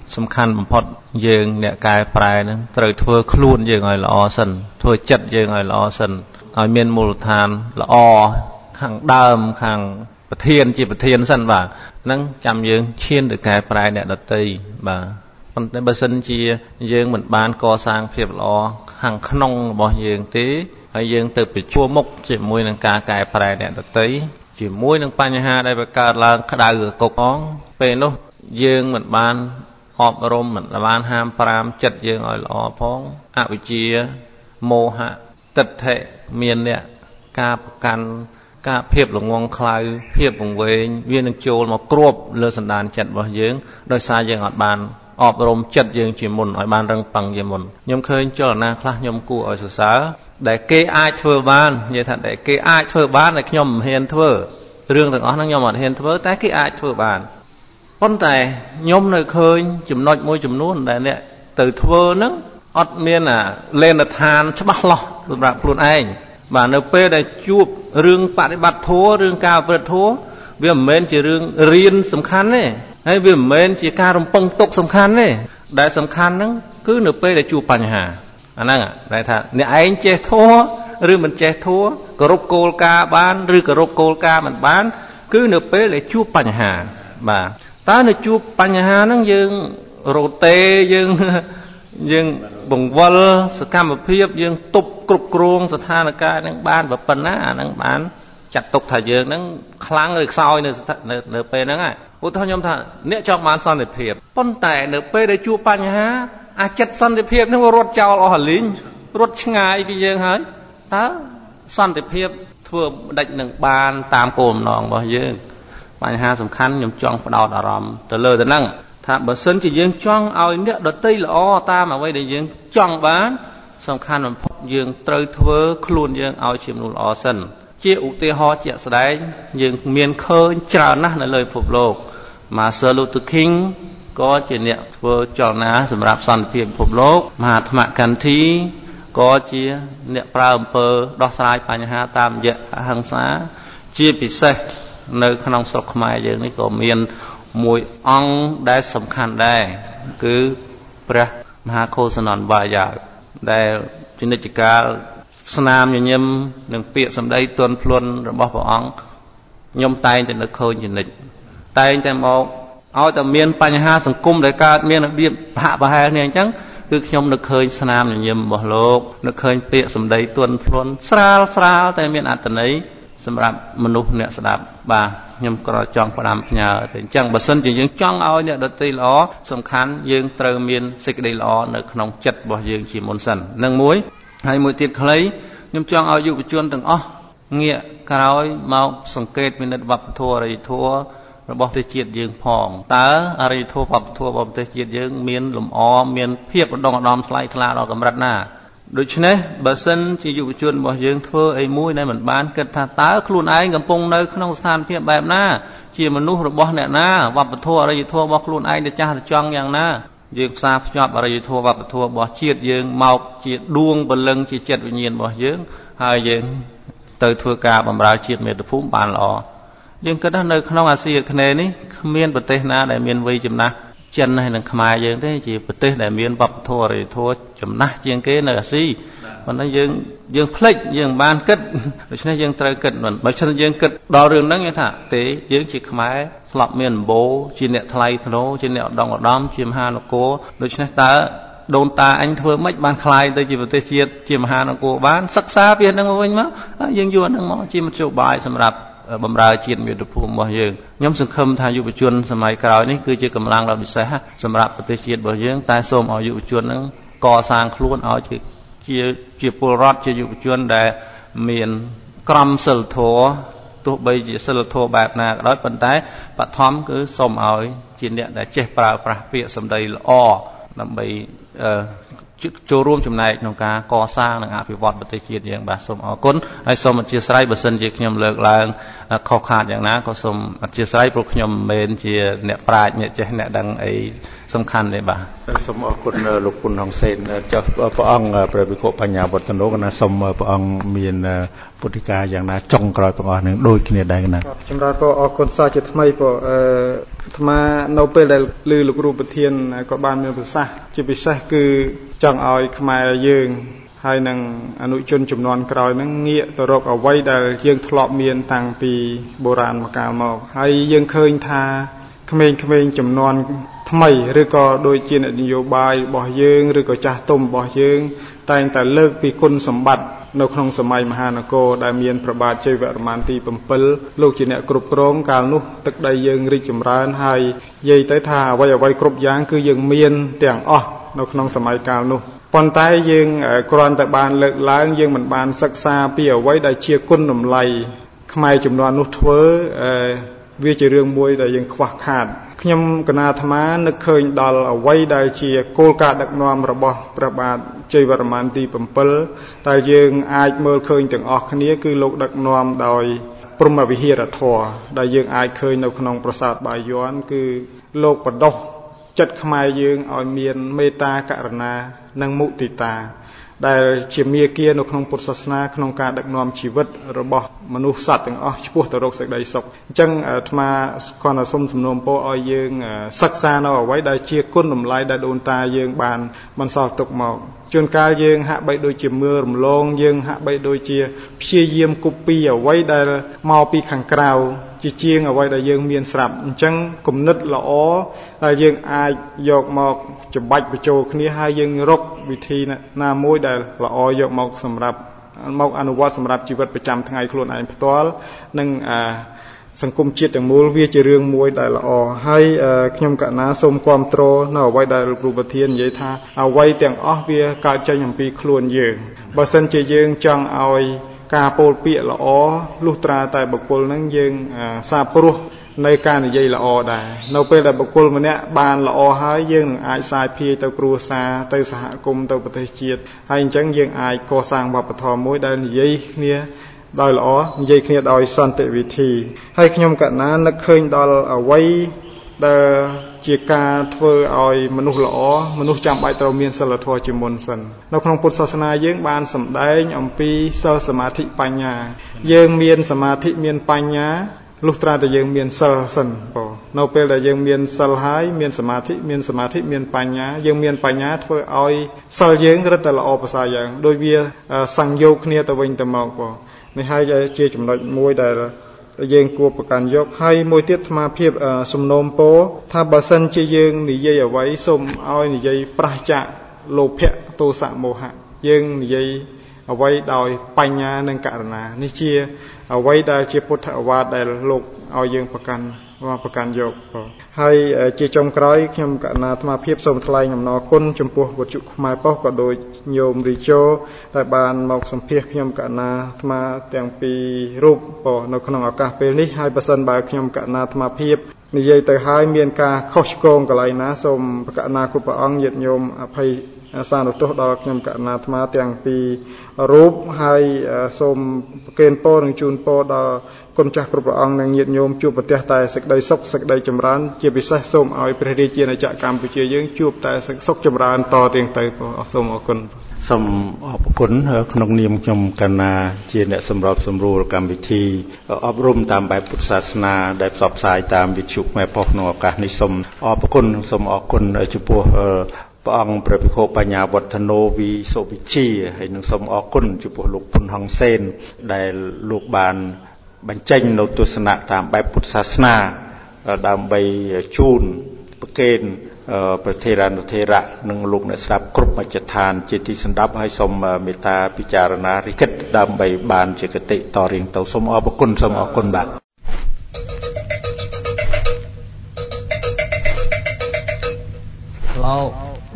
សំខាន់បំផុតយើងអ្នកកែប្រែនឹងត្រូវធ្វើខ្លួនយើងឲ្យល្អសិនធ្វើចិត្តយើងឲ្យល្អសិនឲ្យមានមូលដ្ឋានល្អខាងដើមខាងប្រធានជាប្រធានសិនបាទហ្នឹងចាំយើងឈានទៅកែប្រែអ្នកដទៃបាទប៉ុន្តែបើសិនជាយើងមិនបានកសាងភាពល្អខាងក្នុងរបស់យើងទេហើយយើងទៅប្រឈមមុខជាមួយនឹងការកែប្រែអ្នកដទៃជាមួយនឹងបញ្ហាដែលបង្កើតឡើងក្តៅកុកអងពេលនោះយើងមិនបានអប់រំមិនបានហាមប្រាមចិត្តយើងឲ្យល្អផងអវិជ្ជាមោហៈទិដ្ឋិមានអ្នកការប្រកាន់ការភាពល្ងងខ្លៅភាពវង្វេងវានឹងចូលមកគ្របលើសន្តានចិត្តរបស់យើងដោយសារយើងអត់បានអប់រំចិត្តយើងជាមុនឲ្យបានរឹងប៉ឹងជាមុនខ្ញុំឃើញចលនាខ្លះខ្ញុំគួរឲ្យសរសើរដែលគេអាចធ្វើបាននិយាយថាដែលគេអាចធ្វើបានតែខ្ញុំមិនហ៊ានធ្វើរឿងទាំងអស់ហ្នឹងខ្ញុំអត់ហ៊ានធ្វើតែគេអាចធ្វើបានប៉ុន្តែខ្ញុំនៅឃើញចំណុចមួយចំនួនដែលអ្នកទៅធ្វើហ្នឹងអត់មានអាលេនដ្ឋានច្បាស់លាស់សម្រាប់ខ្លួនឯងបាទនៅពេលដែលជួបរឿងបប្រតិបត្តិធម៌រឿងការប្រព្រឹត្តធម៌វាមិនមែនជារឿងរៀនសំខាន់ទេហើយវាមិនមែនជាការរំពឹងទុកសំខាន់ទេដែលសំខាន់ហ្នឹងគឺនៅពេលដែលជួបបញ្ហាអាហ្នឹងដែលថាអ្នកឯងចេះធម៌ឬមិនចេះធម៌គោរពគោលការណ៍បានឬគោរពគោលការណ៍មិនបានគឺនៅពេលដែលជួបបញ្ហាបាទតើនៅជួបបញ្ហាហ្នឹងយើងរោតេយើងយើងបង្វិលសកម្មភាពយើងទប់គ្រប់គ្រងស្ថានភាពហ្នឹងបានប៉ុណ្ណាអាហ្នឹងបានចាត់ទុកថាយើងហ្នឹងខ្លាំងឬខ្សោយនៅនៅពេលហ្នឹងហើយឧទាហរណ៍ខ្ញុំថាអ្នកចង់បានសន្តិភាពប៉ុន្តែនៅពេលដែលជួបបញ្ហាអាចិត្តសន្តិភាពហ្នឹងរត់ចោលអស់លីងរត់ឆ្ងាយពីយើងហើយតើសន្តិភាពធ្វើមិនដេចនឹងបានតាមគោលបំណងរបស់យើងបញ្ហាសំខាន់ខ្ញុំចង់ផ្ដោតអារម្មណ៍ទៅលើទៅហ្នឹងថាបើសិនជាយើងចង់ឲ្យអ្នកដទៃល្អតាមអ្វីដែលយើងចង់បានសំខាន់បំផុតយើងត្រូវធ្វើខ្លួនយើងឲ្យជាមនុស្សល្អសិនជាឧទាហរណ៍ជាក់ស្ដែងយើងមានឃើញច្រើនណាស់នៅលើពិភពលោក Martin Luther King ក៏ជាអ្នកធ្វើចលនាសម្រាប់សន្តិភាពពិភពលោកមហាអាត្មកន្ធីក៏ជាអ្នកប្រើអំពើដោះស្រាយបញ្ហាតាមរយៈអហិង្សាជាពិសេសនៅក្នុងស្រុកខ្មែរយើងនេះក៏មានមួយអង្គដែលសំខាន់ដែរគឺព្រះមហាឃោសនន្ទវាយាដែលជានិច្ចកាលស្នាមញញឹមនិងពាក្យសម្ដីទន់ភ្លន់របស់ព្រះអង្គខ្ញុំតែងតែនឹកឃើញជានិច្ចតែងតែមកឲ្យតែមានបញ្ហាសង្គមដែលកើតមានរបៀបប្រហាក់ប្រហែលគ្នាអញ្ចឹងគឺខ្ញុំនឹកឃើញស្នាមញញឹមរបស់លោកនឹកឃើញពាក្យសម្ដីទន់ភ្លន់ស្រាលស្រាលតែមានអត្ថន័យសម្រាប់មនុស្សអ្នកស្ដាប់បាទខ្ញុំក៏ចង់ផ្ដាំផ្ញើតែអញ្ចឹងបើសិនជាយើងចង់ឲ្យអ្នកដទៃល្អសំខាន់យើងត្រូវមានសេចក្តីល្អនៅក្នុងចិត្តរបស់យើងជាមុនសិននឹងមួយហើយមួយទៀតខ្លីខ្ញុំចង់ឲ្យយុវជនទាំងអស់ងាកក្រោយមកសង្កេតពិនិត្យវប្បធម៌អរិយធម៌របស់ប្រទេសជាតិយើងផងតើអរិយធម៌វប្បធម៌របស់ប្រទេសជាតិយើងមានលំអមានភាពឧត្តមឧត្តមថ្លៃថ្លាដល់កម្រិតណាដូច្នេះបើសិនជាយុវជនរបស់យើងធ្វើអីមួយដែលមិនបានគិតថាតើខ្លួនឯងកំពុងនៅក្នុងស្ថានភាពបែបណាជាមនុស្សរបស់អ្នកណាវប្បធម៌អរិយធម៌របស់ខ្លួនឯងទៅចាស់ទៅចង់យ៉ាងណាយើងផ្សារភ្ជាប់អរិយធម៌វប្បធម៌របស់ជាតិយើងមកជាដួងបលឹងជាចិត្តវិញ្ញាណរបស់យើងហើយយើងទៅធ្វើការបម្រើជាតិមាតុភូមិបានល្អយើងគិតថានៅក្នុងអាស៊ីអាគ្នេយ៍នេះគ្មានប្រទេសណាដែលមានវ័យចំណាស់ចិនហើយនិងខ្មែរយើងទេជាប្រទេសដែលមានវប្បធម៌អរិយធម៌ចំណាស់ជាងគេនៅអាស៊ីប៉ុន្តែយើងយើងភ្លេចយើងមិនបានគិតដូច្នេះយើងត្រូវគិតមិនបើមិនយើងគិតដល់រឿងហ្នឹងយើងថាទេយើងជាខ្មែរធ្លាប់មានអំបូរជាអ្នកថ្លៃថ្នូរជាអ្នកឧត្តមឧត្តមជាមហានគរដូច្នេះតើដូនតាអញធ្វើម៉េចបានខ្លាយទៅជាប្រទេសជាតិជាមហានគរបានសិក្សាពីហ្នឹងមកវិញមកយើងយកហ្នឹងមកជាមធ្យោបាយសម្រាប់បម្រើជាតិមាតុភូមិរបស់យើងខ្ញុំសង្ឃឹមថាយុវជនសម័យក្រោយនេះគឺជាកម្លាំងដ៏ពិសេសសម្រាប់ប្រទេសជាតិរបស់យើងតែសូមឲ្យយុវជនហ្នឹងកសាងខ្លួនឲ្យជាជាជាពលរដ្ឋជាយុវជនដែលមានក្រមសីលធម៌ទោះបីជាសីលធម៌បែបណាក៏ដោយប៉ុន្តែបឋមគឺសូមឲ្យជាអ្នកដែលចេះប្រើប្រាស់ពាក្យសម្ដីល្អដើម្បីចូលរួមចំណែកក្នុងការកសាងនិងអភិវឌ្ឍប្រទេសជាតិយើងបាទសូមអរគុណហើយសូមអធិស្ឋានបើសិនជាខ្ញុំលើកឡើងខុសខាតយ៉ាងណាក៏សូមអធិស្ឋានព្រោះខ្ញុំមិនមែនជាអ្នកប្រាជ្ញអ្នកចេះអ្នកដឹងអីសំខាន់ទេបាទសូមអរគុណលោកពុនហុងសេនចុះព្រះអង្គព្រះភិក្ខុបញ្ញាវត្តនោគណាសូមព្រះអង្គមានពុទ្ធិកាយ៉ាងណាចុងក្រោយបងប្អូននឹងដូចគ្នាដែរណាចម្រើនពរអរគុណសាជាថ្មីពរអឺអាត្មានៅពេលដែលឮលោកគ្រូប្រធានក៏បានមានប្រសាសន៍ជាពិសេសគឺចង់ឲ្យខ្មែរយើងហើយនឹងអនុជនចំនួនក្រោយហ្នឹងងាកទៅរកអ្វីដែលយើងធ្លាប់មានតាំងពីបុរាណកាលមកហើយយើងឃើញថាក្មេងៗចំនួនថ្មីឬក៏ដូចជានយោបាយរបស់យើងឬក៏ចាស់ទុំរបស់យើងតែងតែលើកពីគុណសម្បត្តិនៅក្នុងសម័យមហានគរដែលមានព្រះបាទជ័យវរ្ម័នទី7លោកជាអ្នកគ្រប់គ្រងកាលនោះទឹកដីយើងរីកចម្រើនហើយនិយាយទៅថាអ្វីអ្វីគ្រប់យ៉ាងគឺយើងមានទាំងអស់នៅក្នុងសម័យកាលនោះប៉ុន្តែយើងគ្រាន់តែបានលើកឡើងយើងមិនបានសិក្សាពីអ្វីដែលជាគុណតម្លៃខ្មែរចំនួននោះធ្វើវាជារឿងមួយដែលយើងខ្វះខាតខ្ញុំកណាអាត្មានឹកឃើញដល់អ្វីដែលជាគោលការណ៍ដឹកនាំរបស់ព្រះបាទជ័យវរ្ម័នទី7ដែលយើងអាចមើលឃើញទាំងអស់គ្នាគឺលោកដឹកនាំដោយព្រហ្មវិហារធម៌ដែលយើងអាចឃើញនៅក្នុងប្រាសាទបាយ័នគឺលោកបដោះចិត្តខ្មែរយើងឲ្យមានមេត្តាករុណានិងមុទិតាដែលជាមាគ៌ានៅក្នុងពុទ្ធសាសនាក្នុងការដឹកនាំជីវិតរបស់មនុស្សសត្វទាំងអស់ឆ្ពោះទៅរកសេចក្តីសុខអញ្ចឹងអាត្មាគ្រាន់តែសូមសំណូមពរឲ្យយើងសិក្សានៅអ្វីដែលជាគុណតម្លៃដែលដូនតាយើងបានបន្សល់ទុកមកជួនកាលយើងហាក់បីដូចជាមើលរំលងយើងហាក់បីដូចជាព្យាយាមកូពីអ្វីដែលមកពីខាងក្រៅជាជាងអ្វីដែលយើងមានស្រាប់អញ្ចឹងគំនិតល្អដែលយើងអាចយកមកចម្បាច់បញ្ចូលគ្នាហើយយើងរកវិធីណាមួយដែលល្អយកមកសម្រាប់មកអនុវត្តសម្រាប់ជីវិតប្រចាំថ្ងៃខ្លួនឯងផ្ទាល់និងសង្គមជាតិទាំងមូលវាជារឿងមួយដែលល្អហើយខ្ញុំកណាសូមគាំទ្រនៅអ្វីដែលលោកគ្រូប្រធាននិយាយថាអ្វីទាំងអស់វាកើតចេញអំពីខ្លួនយើងបើសិនជាយើងចង់ឲ្យការពោលពាក្យល្អលុះត្រាតែបុគ្គលនឹងយើងសាព្រោះនៅការនិយាយល្អដែរនៅពេលដែលបុគ្គលម្នាក់បានល្អហើយយើងនឹងអាចសាយភាយទៅគ្រួសារទៅសហគមន៍ទៅប្រទេសជាតិហើយអញ្ចឹងយើងអាចកសាងវប្បធម៌មួយដែលនិយាយគ្នាដោយល្អនិយាយគ្នាដោយសន្តិវិធីហើយខ្ញុំកណានឹកឃើញដល់អ្វីដែលជាការធ្វើឲ្យមនុស្សល្អមនុស្សចាំបាច់ត្រូវមានសិលធម៌ជាមុនសិននៅក្នុងពុទ្ធសាសនាយើងបានសម្ដែងអំពីសិលសមាធិបញ្ញាយើងមានសមាធិមានបញ្ញាលុះត្រាតែយើងមានសិលសិនបងនៅពេលដែលយើងមានសិលហើយមានសមាធិមានសមាធិមានបញ្ញាយើងមានបញ្ញាធ្វើឲ្យសិលយើងរឹតតែល្អប្រសើរយ៉ាងដោយវាសង្យោគគ្នាទៅវិញទៅមកបងនេះហើយជាចំណុចមួយដែលយើងគួរប្រកាន់យកហើយមួយទៀតអាត្មាភាពសំណូមពរថាបើសិនជាយើងនិយាយអ្វីសូមឲ្យនិយាយប្រះចាកលោភៈទោសៈមោហៈយើងនិយាយអ្វីដោយបញ្ញានិងករុណានេះជាអ្វីដែលជាពុទ្ធអាវាទដែលលោកឲ្យយើងប្រកាន់ប្រកាន់យកហើយជាចុងក្រោយខ្ញុំកណាអាត្មាភាពសូមថ្លែងអំណរគុណចំពោះវត្ថុខ្មែរប៉ុស្តិ៍ក៏ដូចញោមរីជោដែលបានមកសម្ភាសខ្ញុំកណាអាត្មាទាំងពីររូបនៅក្នុងឱកាសពេលនេះហើយបើសិនបើខ្ញុំកណាអាត្មាភាពនិយាយទៅហើយមានការខុសឆ្គងកន្លែងណាសូមប្រកាសណាគ្រប់ព្រះអង្គញាតិញោមអភ័យសានុទោសដល់ខ្ញុំកណាអាត្មាទាំងពីររូបហើយសូមប្រគេនពរនិងជូនពរដល់គុណចាស់គ្រប់ព្រះអង្គនិងញាតិញោមជួបប្រទះតែសេចក្តីសុខសេចក្តីចម្រើនជាពិសេសសូមឲ្យព្រះរាជាណាចក្រកម្ពុជាយើងជួបតែសុខចម្រើនតរៀងទៅសូមអរគុណសូមអរគុណក្នុងនាមខ្ញុំកណាជាអ្នកសម្របសម្រួលកម្មវិធីអប់រំតាមបែបពុទ្ធសាសនាដែលផ្សព្វផ្សាយតាមវិទ្យុខ្មែរប៉ុស្តិ៍ក្នុងឱកាសនេះសូមអរគុណសូមអរគុណចំពោះព្រះអង្គព្រះភិក្ខុបញ្ញាវត្តនោវីសុវិជាហើយនឹងសូមអរគុណចំពោះលោកពុនហុងសេនដែលលោកបានបញ្ចេញនៅទស្សនៈតាមបែបពុទ្ធសាសនាដើម្បីជូនប្រគេនព្រះថេរានុថេរៈនិងលោកអ្នកស្ដាប់គ្រប់មជ្ឈដ្ឋានជាទីសន្តាប់ហើយសូមមេត្តាពិចារណារិះគិតដើម្បីបានជាគតិតរៀងទៅសូមអរគុណសូមអរគុណបាទ Slow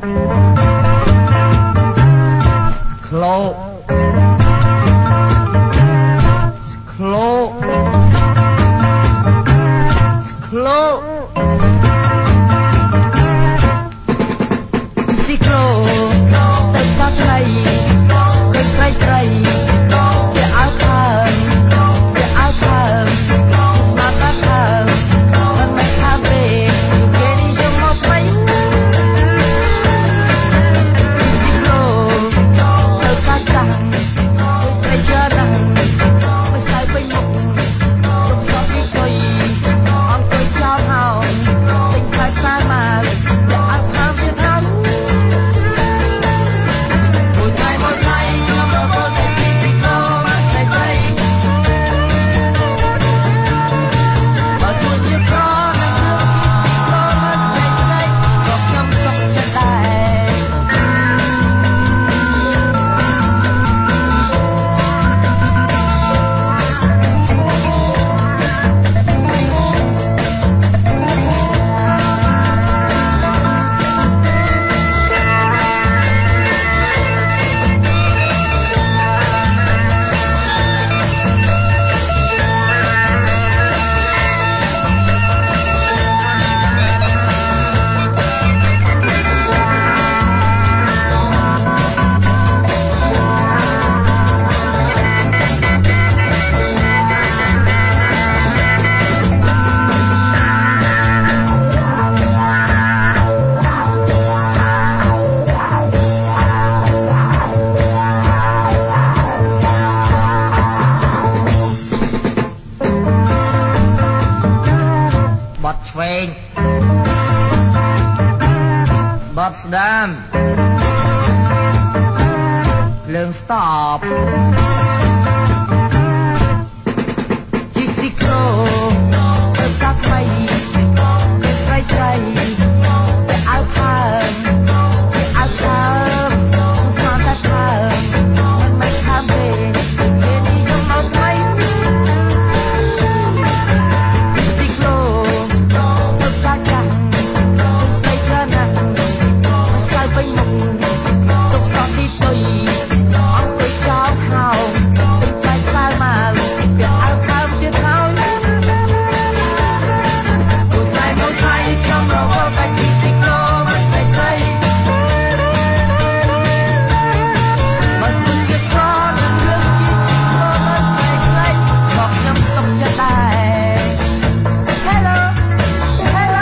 Slow Slow Slow Slow ងបត់ស្ដាមលើងស្តប់ជីស៊ីក្រូទៅកាត់ថ្មីស្រីស្រីតែអើផើអើផើស្មានតែផើមិនមិនខំទេគេនិយមមកថ្មីជីស៊ីក្រូទៅកាត់ចាស់ស្រីច្រើនណាស់មិនស្គាល់ពេញមុខទុកសក់ទីទុយអង្គុយចោលហៅពេញតែស្អាតមកពាក់អើផើទៀតហើយមួយថ្ងៃមួយថ្ងៃខ្ញុំរវល់តែជីស៊ីក្រូមិនស្រីស្រីមិនគិតជាខនឹងរឿងជីស៊ីក្រូមិនស្រីស្រីមកខ្ញុំទុកចិត្តដែរ Hello Hello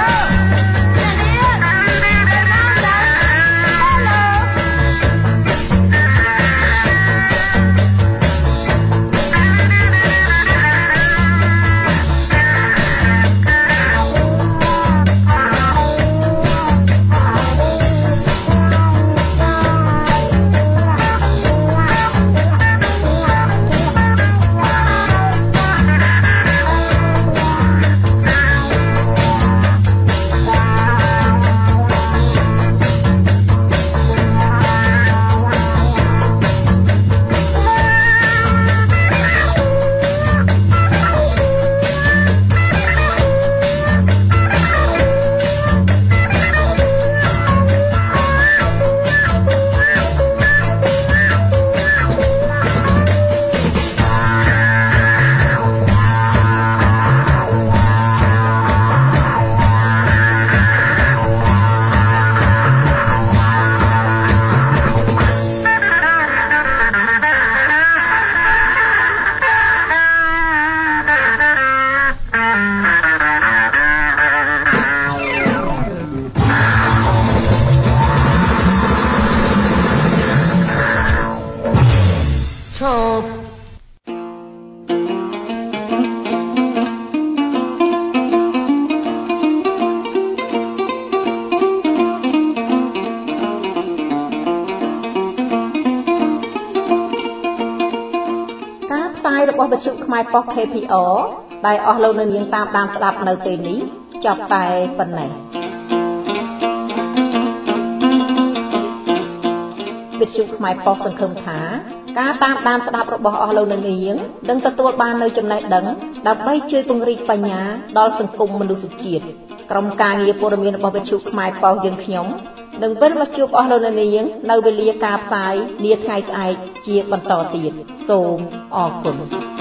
ឈប់ការផ្សាយរបស់វិទ្យុខ្មែរប៉ុស ខេ ភី អារ ដែលអស់លោកអ្នកនាងតាមដានស្ដាប់នៅពេលនេះចប់តែប៉ុណ្ណេះវិទ្យុខ្មែរប៉ុសសង្ឃឹមថាការតាមដានស្ដាប់របស់អស់លោកអ្នកនាងនឹងទទួលបាននូវចំណេះដឹងដើម្បីជួយពង្រីកបញ្ញាដល់សង្គមមនុស្សជាតិក្រុមការងារព័ត៌មានរបស់វិទ្យុខ្មែរប៉ុសយើងខ្ញុំនឹងវិលមកជួបអស់លោកអ្នកនាងនៅវេលាការផ្សាយនាថ្ងៃស្អែកជាបន្តទៀតសូមអរគុណ